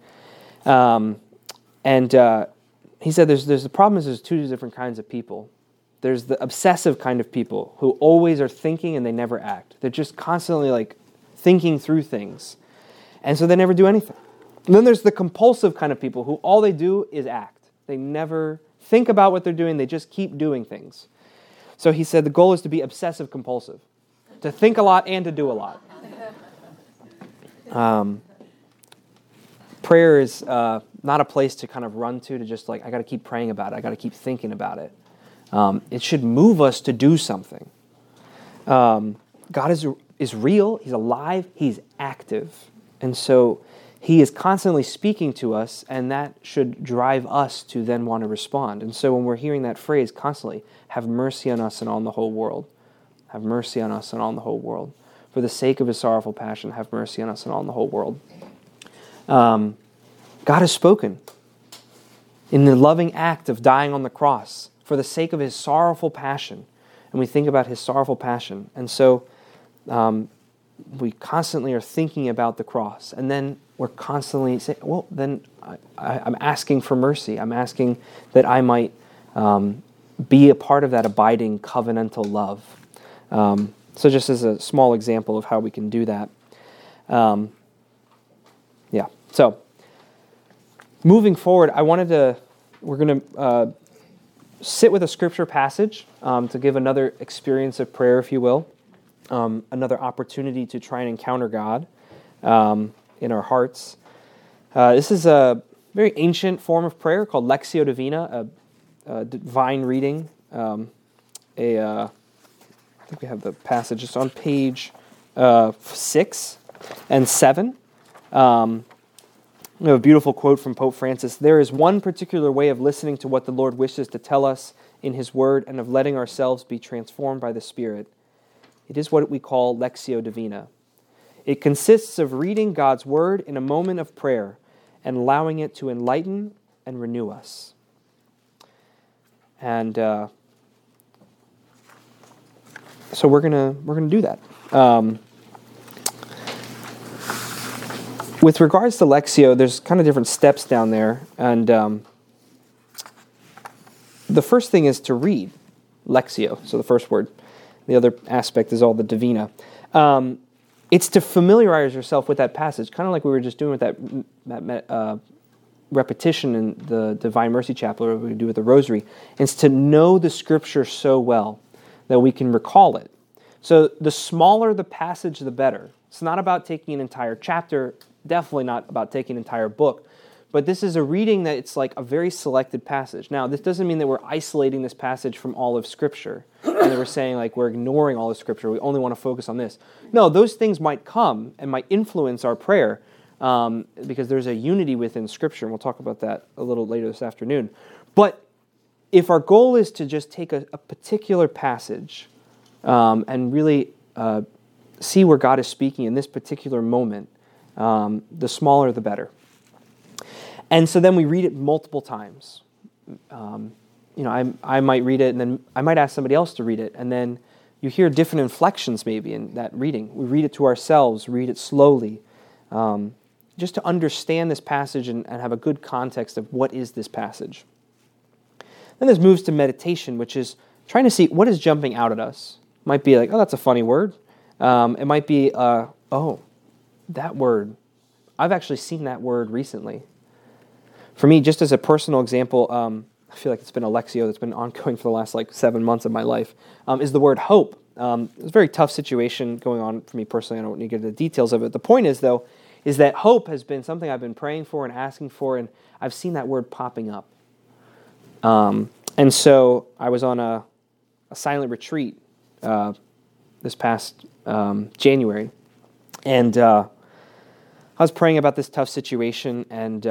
and he said there's the problem is there's two different kinds of people. There's the obsessive kind of people who always are thinking and they never act. They're just constantly thinking through things, and so they never do anything. And then there's the compulsive kind of people who all they do is act. They never think about what they're doing. They just keep doing things. So he said the goal is to be obsessive compulsive, to think a lot and to do a lot. Prayer is not a place to kind of run to just I got to keep praying about it. I got to keep thinking about it. It should move us to do something. God is real. He's alive. He's active. And so He is constantly speaking to us, and that should drive us to then want to respond. And so when we're hearing that phrase constantly, have mercy on us and on the whole world. Have mercy on us and on the whole world. For the sake of His sorrowful passion, have mercy on us and on the whole world. God has spoken in the loving act of dying on the cross for the sake of His sorrowful passion. And we think about His sorrowful passion. And so we constantly are thinking about the cross. And then we're constantly saying, well, then I'm asking for mercy. I'm asking that I might be a part of that abiding covenantal love. So just as a small example of how we can do that. So moving forward, we're going to sit with a scripture passage to give another experience of prayer, if you will. Another opportunity to try and encounter God in our hearts. This is a very ancient form of prayer called Lectio Divina, divine reading. I think we have the passage. It's on page 6 and 7. We have a beautiful quote from Pope Francis. "There is one particular way of listening to what the Lord wishes to tell us in His Word and of letting ourselves be transformed by the Spirit. It is what we call Lectio Divina. It consists of reading God's Word in a moment of prayer and allowing it to enlighten and renew us." And so we're gonna do that. With regards to Lectio, there's kind of different steps down there, and the first thing is to read Lectio, so the first word. The other aspect is all the Divina. It's to familiarize yourself with that passage, kind of like we were just doing with that repetition in the Divine Mercy Chapel, or we do with the Rosary. It's to know the Scripture so well that we can recall it. So the smaller the passage, the better. It's not about taking an entire chapter, definitely not about taking an entire book, but this is a reading that it's like a very selected passage. Now, this doesn't mean that we're isolating this passage from all of Scripture, and that we're saying like we're ignoring all of Scripture, we only want to focus on this. No, those things might come and might influence our prayer, because there's a unity within Scripture, and we'll talk about that a little later this afternoon. But if our goal is to just take a particular passage and really see where God is speaking in this particular moment, the smaller the better. And so then we read it multiple times. I might read it, and then I might ask somebody else to read it, and then you hear different inflections maybe in that reading. We read it to ourselves, read it slowly, just to understand this passage and have a good context of what is this passage. Then this moves to meditation, which is trying to see what is jumping out at us. It might be like, oh, that's a funny word. It might be, oh, that word. I've actually seen that word recently. For me, just as a personal example, I feel like it's been a Lectio that's been ongoing for the last 7 months of my life, is the word hope. It was a very tough situation going on for me personally. I don't need to get into the details of it. The point is, though, is that hope has been something I've been praying for and asking for, and I've seen that word popping up. And so I was on a silent retreat this past January, and I was praying about this tough situation, and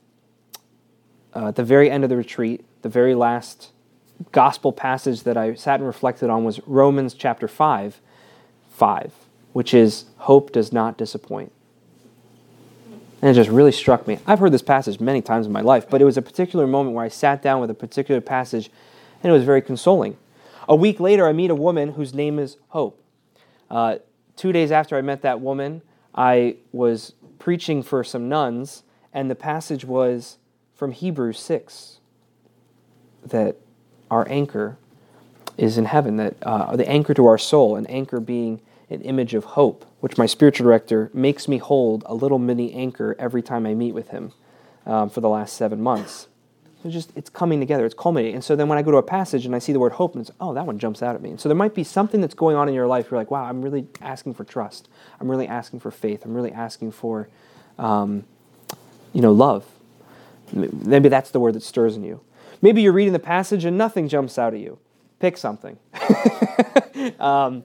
at the very end of the retreat, the very last gospel passage that I sat and reflected on was Romans chapter 5, which is, hope does not disappoint. And it just really struck me. I've heard this passage many times in my life, but it was a particular moment where I sat down with a particular passage, and it was very consoling. A week later, I meet a woman whose name is Hope. 2 days after I met that woman, I was preaching for some nuns, and the passage was from Hebrews 6, that our anchor is in heaven, that the anchor to our soul, an anchor being an image of hope, which my spiritual director makes me hold a little mini anchor every time I meet with him for the last 7 months. So it's coming together, it's culminating. And so then when I go to a passage and I see the word hope, and it's, oh, that one jumps out at me. And so there might be something that's going on in your life. You're like, wow, I'm really asking for trust. I'm really asking for faith. I'm really asking for, love. Maybe that's the word that stirs in you. Maybe you're reading the passage and nothing jumps out at you. Pick something. You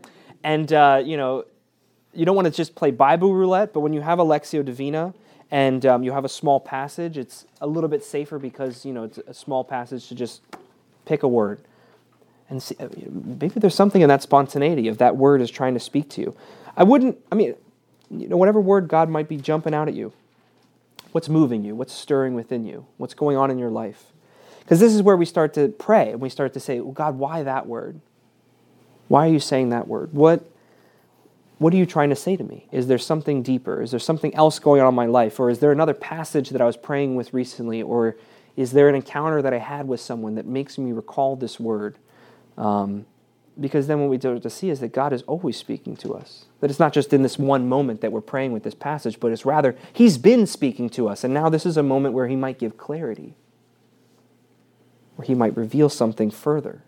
don't want to just play Bible roulette, but when you have a Lectio Divina and you have a small passage, it's a little bit safer because, it's a small passage to just pick a word. And see, maybe there's something in that spontaneity of that word is trying to speak to you. Whatever word God might be jumping out at you, what's moving you, what's stirring within you, what's going on in your life. Because this is where we start to pray and we start to say, well, God, why that word? Why are you saying that word? What are you trying to say to me? Is there something deeper? Is there something else going on in my life? Or is there another passage that I was praying with recently? Or is there an encounter that I had with someone that makes me recall this word? Because then what we start to see is that God is always speaking to us. That it's not just in this one moment that we're praying with this passage, but it's rather He's been speaking to us. And now this is a moment where He might give clarity. Where He might reveal something further.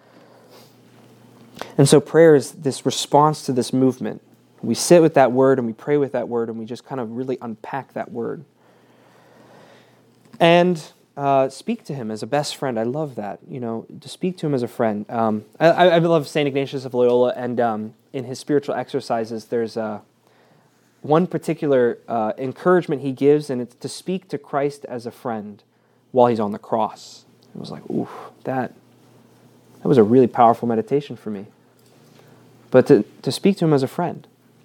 And so prayer is this response to this movement. We sit with that word and we pray with that word and we just kind of really unpack that word. And speak to him as a best friend. I love that, to speak to him as a friend. I love St. Ignatius of Loyola, and in his spiritual exercises, there's one particular encouragement he gives, and it's to speak to Christ as a friend while he's on the cross. It was like, oof, that was a really powerful meditation for me. But to speak to him as a friend,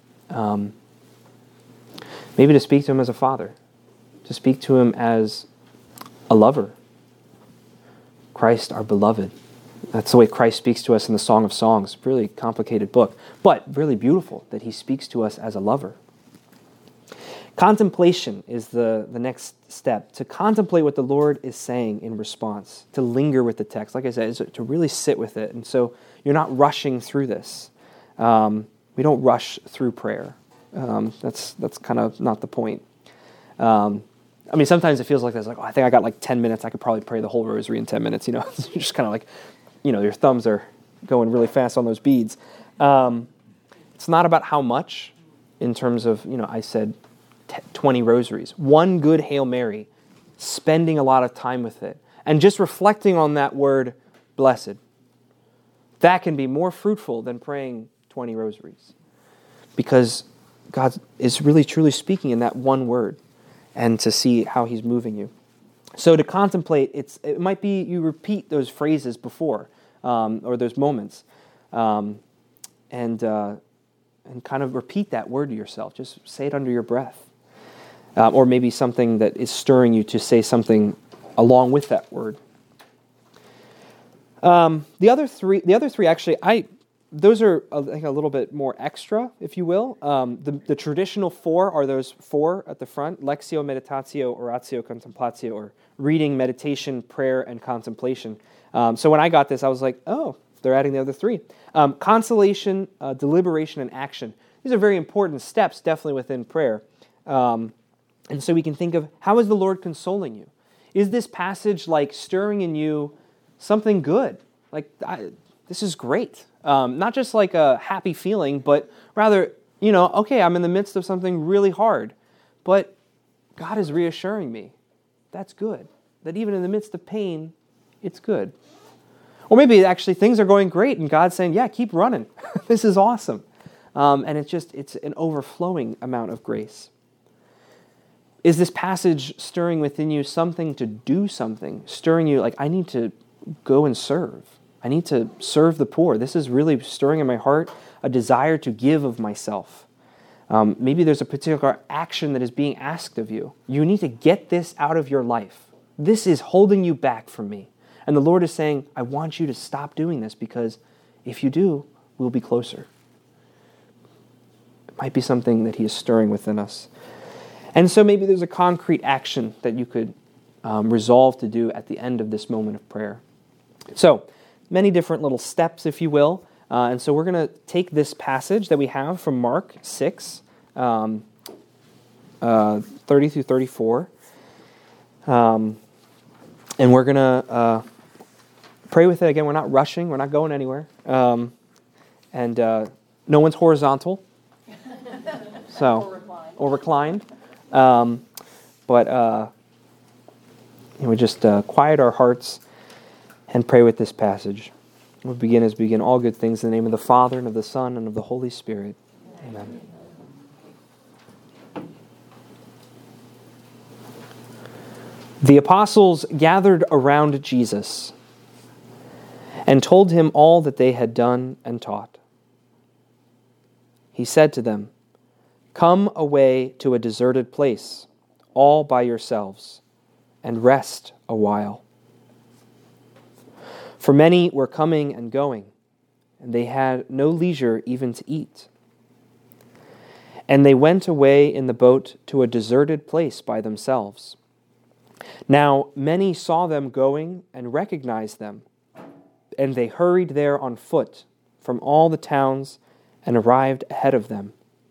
maybe to speak to him as a father, to speak to him as a lover. Christ, our beloved. That's the way Christ speaks to us in the Song of Songs. Really complicated book, but really beautiful that he speaks to us as a lover. Contemplation is the next step. To contemplate what the Lord is saying in response. To linger with the text. Like I said, is to really sit with it. And so you're not rushing through this. We don't rush through prayer. That's kind of not the point. Sometimes it feels like there's I think I got 10 minutes. I could probably pray the whole rosary in 10 minutes. You're just kind of your thumbs are going really fast on those beads. It's not about how much in terms of, I said 20 rosaries. One good Hail Mary, spending a lot of time with it, and just reflecting on that word, blessed. That can be more fruitful than praying 20 rosaries, because God is really truly speaking in that one word, and to see how he's moving you. So to contemplate, it might be you repeat those phrases before, or those moments, and kind of repeat that word to yourself. Just say it under your breath. Or maybe something that is stirring you to say something along with that word. The other three actually, those are I think a little bit more extra, if you will. The traditional four are those four at the front: Lectio, Meditatio, Oratio, Contemplatio, or reading, meditation, prayer, and contemplation. So when I got this, I was like, oh, they're adding the other three. Consolation, deliberation, and action. These are very important steps, definitely within prayer. And so we can think of, how is the Lord consoling you? Is this passage stirring in you something good? This is great. Not just a happy feeling, but rather, okay, I'm in the midst of something really hard, but God is reassuring me. That's good. That even in the midst of pain, it's good. Or maybe actually things are going great and God's saying, yeah, keep running. This is awesome. And it's an overflowing amount of grace. Is this passage stirring within you something to do something? Stirring you I need to go and serve. I need to serve the poor. This is really stirring in my heart a desire to give of myself. Maybe there's a particular action that is being asked of you. You need to get this out of your life. This is holding you back from me. And the Lord is saying, I want you to stop doing this, because if you do, we'll be closer. It might be something that he is stirring within us. And so maybe there's a concrete action that you could resolve to do at the end of this moment of prayer. So, many different little steps, if you will. And so we're going to take this passage that we have from Mark 6, 30 through 34. And we're going to pray with it. Again, we're not rushing. We're not going anywhere. And no one's horizontal. Or reclined. But we just quiet our hearts and pray with this passage. We'll begin all good things in the name of the Father, and of the Son, and of the Holy Spirit. Amen. The apostles gathered around Jesus and told him all that they had done and taught. He said to them, "Come away to a deserted place, all by yourselves, and rest a while." For many were coming and going, and they had no leisure even to eat. And they went away in the boat to a deserted place by themselves. Now many saw them going and recognized them, and they hurried there on foot from all the towns and arrived ahead of them.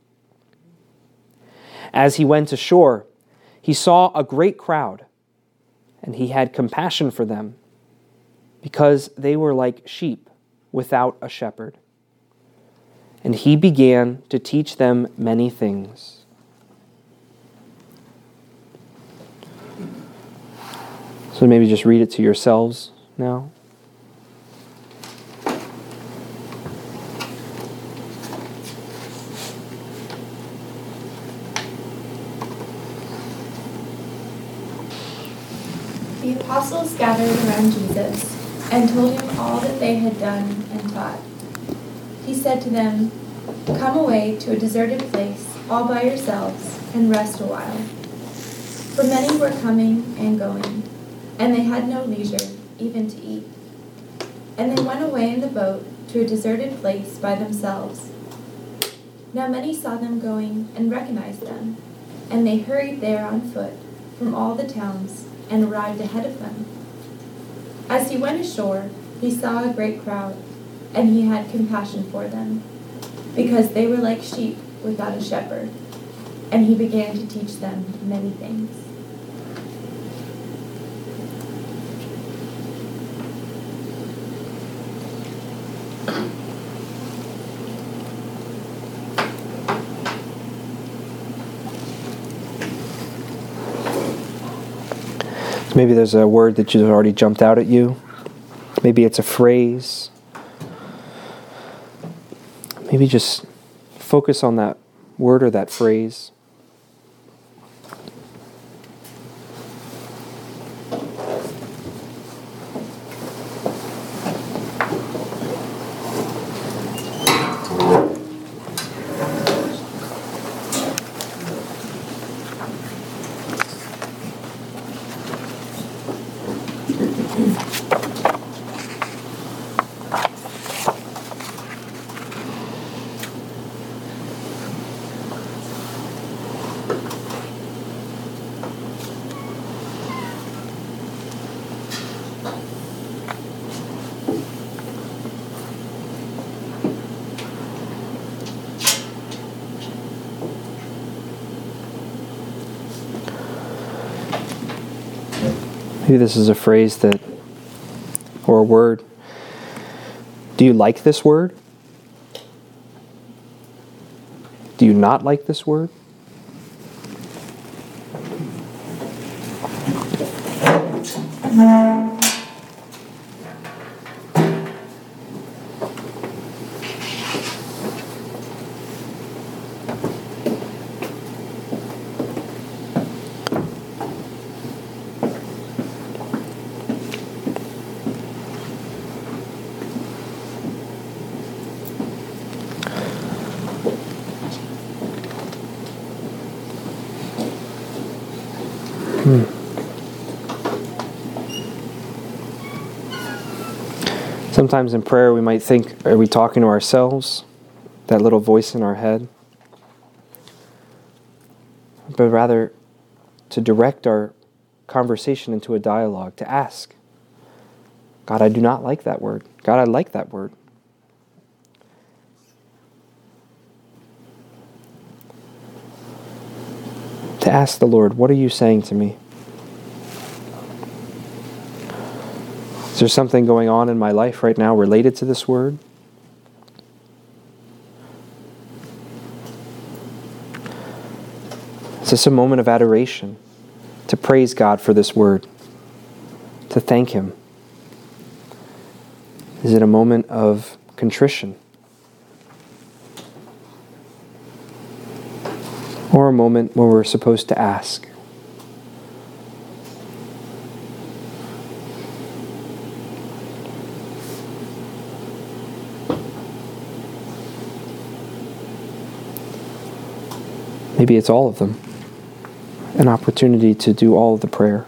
As he went ashore, he saw a great crowd, and he had compassion for them, because they were like sheep without a shepherd. And he began to teach them many things. So maybe just read it to yourselves now. The apostles gathered around Jesus and told him all that they had done and taught. He said to them, "Come away to a deserted place all by yourselves and rest a while." For many were coming and going, and they had no leisure even to eat. And they went away in the boat to a deserted place by themselves. Now many saw them going and recognized them, and they hurried there on foot from all the towns and arrived ahead of them. As he went ashore, he saw a great crowd, and he had compassion for them, because they were like sheep without a shepherd, and he began to teach them many things. Maybe there's a word that just already jumped out at you. Maybe it's a phrase. Maybe just focus on that word or that phrase. Maybe this is a phrase that, or a word. Do you like this word? Do you not like this word? Sometimes in prayer we might think, are we talking to ourselves? That little voice in our head? But rather to direct our conversation into a dialogue, to ask, God, I do not like that word. God, I like that word. To ask the Lord, what are you saying to me? Is there something going on in my life right now related to this word? Is this a moment of adoration? To praise God for this word? To thank Him? Is it a moment of contrition? Or a moment where we're supposed to ask? Maybe it's all of them. An opportunity to do all of the prayer.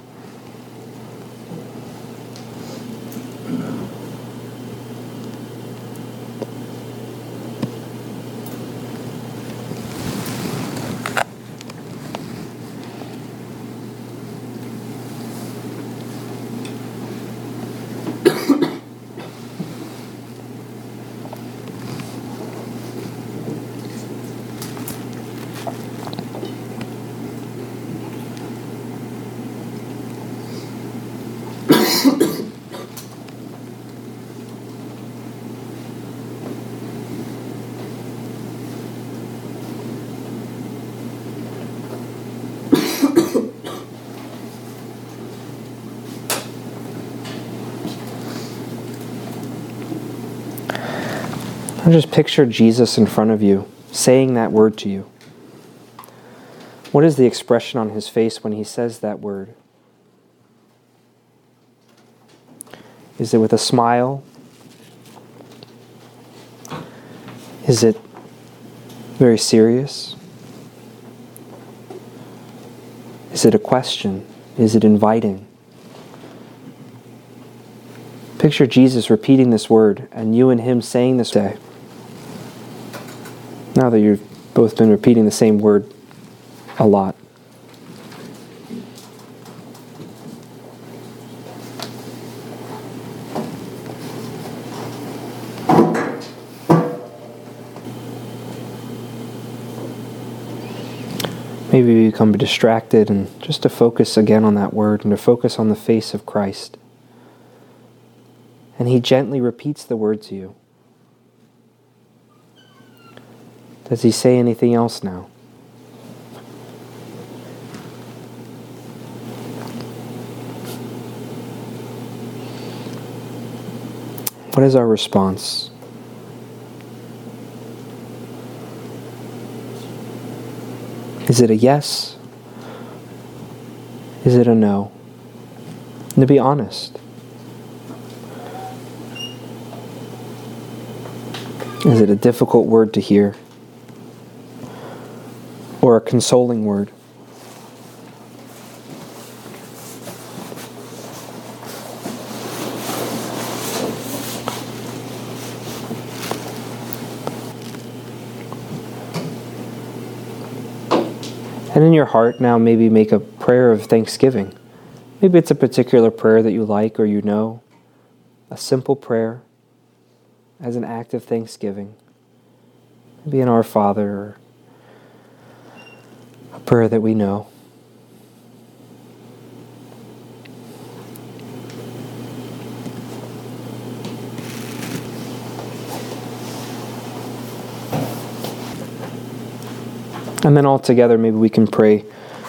Just picture Jesus in front of you, saying that word to you. What is the expression on his face when he says that word? Is it with a smile? Is it very serious? Is it a question? Is it inviting? Picture Jesus repeating this word and you and him saying this day. Now that you've both been repeating the same word a lot. Maybe we become distracted and just to focus again on that word and to focus on the face of Christ. And he gently repeats the word to you. Does he say anything else now? What is our response? Is it a yes? Is it a no? And to be honest, is it a difficult word to hear? Or a consoling word? And in your heart now, maybe make a prayer of thanksgiving. Maybe it's a particular prayer that you like or you know. A simple prayer as an act of thanksgiving. Maybe an Our Father or a prayer that we know. And then all together, maybe we can pray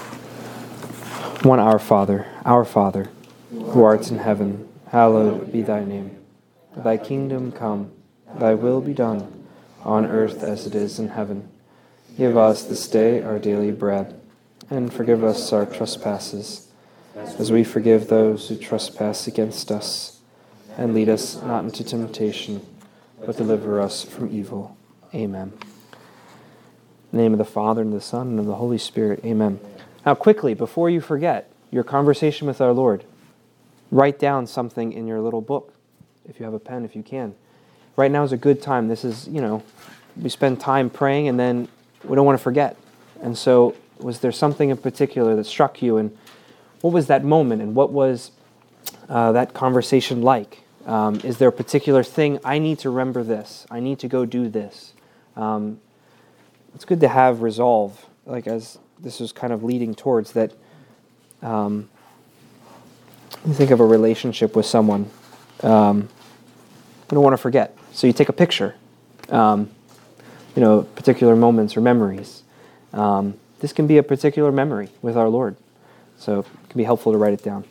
one Our Father, who art in heaven, hallowed be thy name. Thy kingdom come, thy will be done, on earth as it is in heaven. Give us this day our daily bread, and forgive us our trespasses, as we forgive those who trespass against us. And lead us not into temptation, but deliver us from evil. Amen. In the name of the Father, and the Son, and of the Holy Spirit. Amen. Now quickly, before you forget your conversation with our Lord, write down something in your little book. If you have a pen, if you can. Right now is a good time. This is, we spend time praying and then we don't want to forget. And so, was there something in particular that struck you? And what was that moment? And what was that conversation like? Is there a particular thing, I need to remember this. I need to go do this. It's good to have resolve, like as this is kind of leading towards that. You think of a relationship with someone. You don't want to forget. So you take a picture, particular moments or memories. This can be a particular memory with our Lord. So it can be helpful to write it down.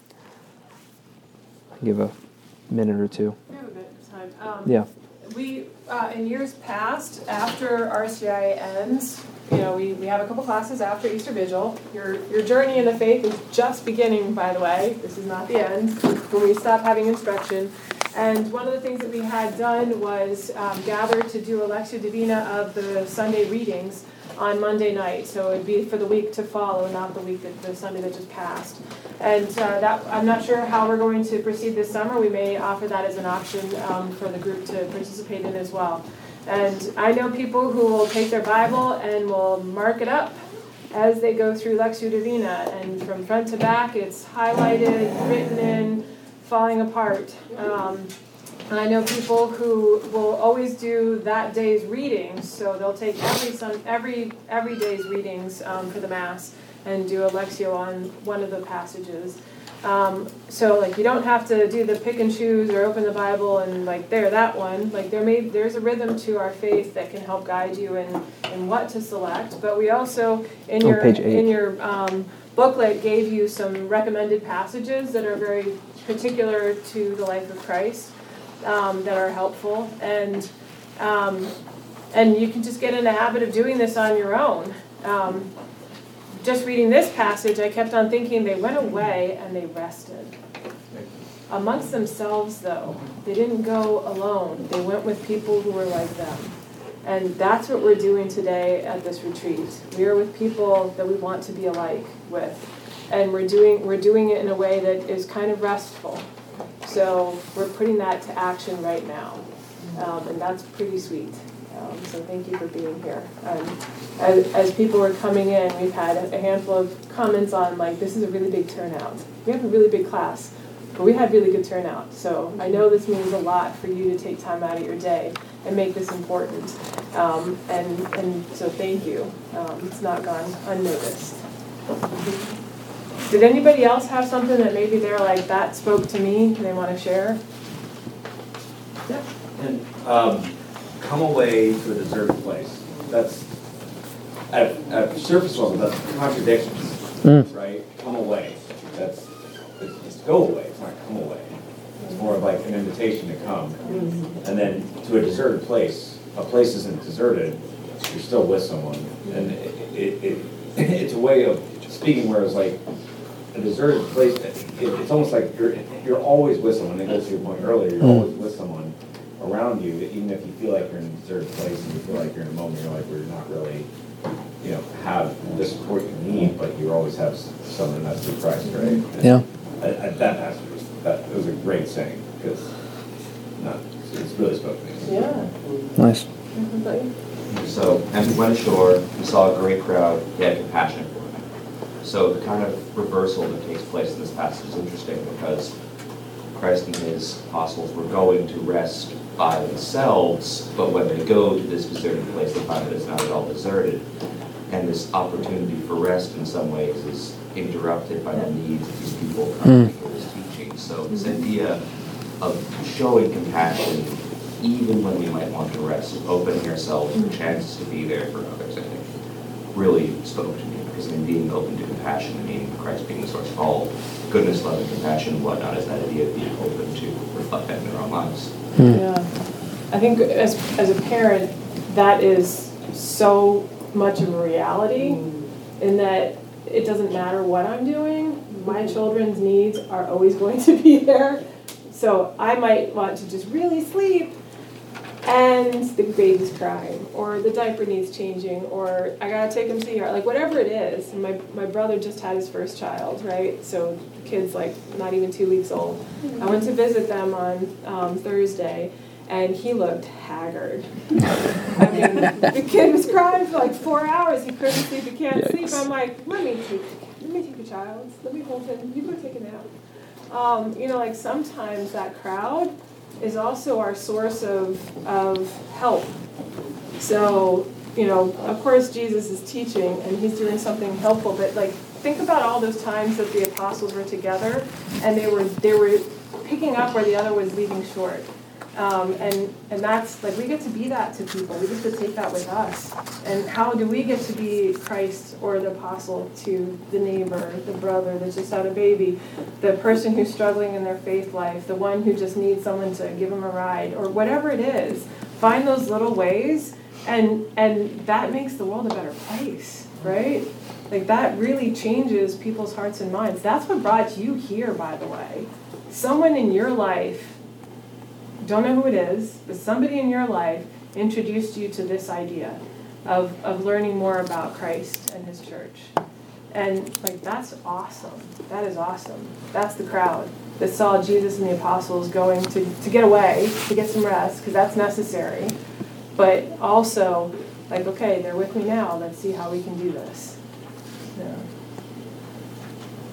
Give a minute or two. We have a bit of time. Yeah. We, in years past, after RCI ends, we have a couple classes after Easter Vigil. Your journey in the faith is just beginning, by the way. This is not the end, when we stop having instruction. And one of the things that we had done was gather to do a Lectio Divina of the Sunday readings on Monday night. So it would be for the week to follow, not the Sunday that just passed. And that I'm not sure how we're going to proceed this summer. We may offer that as an option for the group to participate in as well. And I know people who will take their Bible and will mark it up as they go through Lectio Divina. And from front to back, it's highlighted, written in, falling apart. And I know people who will always do that day's readings. So they'll take every day's readings for the Mass and do a Lectio on one of the passages. So you don't have to do the pick and choose or open the Bible and that one. There's a rhythm to our faith that can help guide you in what to select. But we also in your booklet gave you some recommended passages that are very particular to the life of Christ that are helpful. And And you can just get in the habit of doing this on your own. Just reading this passage, I kept on thinking they went away and they rested. Amongst themselves, though, they didn't go alone. They went with people who were like them. And that's what we're doing today at this retreat. We are with people that we want to be alike with. And we're doing it in a way that is kind of restful. So we're putting that to action right now. And that's pretty sweet. So thank you for being here. As people were coming in, we've had a handful of comments on, like, this is a really big turnout. We have a really big class, but we had really good turnout. So I know this means a lot for you to take time out of your day and make this important. And so thank you. It's not gone unnoticed. Did anybody else have something that maybe they're like, that spoke to me, and they want to share? Yeah. And come away to a deserted place. That's, at surface level, that's contradictions, right? Come away. It's go away. It's not come away. It's more of like an invitation to come. And then to a deserted place. A place isn't deserted. You're still with someone. And it's a way of speaking where it's like a deserted place. It's almost like you're always with someone. It goes to your point earlier. You're always with someone around you, even if you feel like you're in a deserted place and you feel like you're in a moment you're like, where you're not really, have the support you need, but you always have someone that's through Christ, right? And Yeah. That passage was a great saying, because it's really spoke to me. Yeah. Nice. Everybody? So, as we went ashore, we saw a great crowd. He had compassion for them. So the kind of reversal that takes place in this passage is interesting, because Christ and his apostles were going to rest by themselves, but when they go to this deserted place, they find that it's not at all deserted. And this opportunity for rest in some ways is interrupted by the needs of these people coming for this teaching. So this idea of showing compassion even when we might want to rest, opening ourselves for chances to be there for others, I think, really spoke to me. Because in being open to compassion, I mean Christ being the source of all goodness, love, and compassion and whatnot, is that idea of being open to reflect that in their own lives. Yeah. I think as a parent, that is so much of a reality, in that it doesn't matter what I'm doing, my children's needs are always going to be there. So I might want to just really sleep, and the baby's crying, or the diaper needs changing, or I gotta take him to the ER, like whatever it is. And my brother just had his first child, right? So the kid's like not even 2 weeks old. I went to visit them on Thursday, and he looked haggard. I mean, the kid was crying for like 4 hours. He couldn't sleep. He can't sleep. I'm like, let me take a child. Let me hold him. You go take a nap. Like sometimes that crowd is also our source of help. So, of course Jesus is teaching and he's doing something helpful, but like think about all those times that the apostles were together and they were picking up where the other was leaving short. And that's like, we get to be that to people. We get to take that with us. And how do we get to be Christ or the apostle to the neighbor, the brother that just had a baby, the person who's struggling in their faith life, the one who just needs someone to give them a ride, or whatever it is? Find those little ways, and that makes the world a better place, right? Like that really changes people's hearts and minds. That's what brought you here, by the way. Someone in your life, don't know who it is, but somebody in your life introduced you to this idea of learning more about Christ and his church. And like, that's awesome. That is awesome. That's the crowd that saw Jesus and the apostles going to get away, to get some rest, because that's necessary. But also, like, okay, they're with me now. Let's see how we can do this.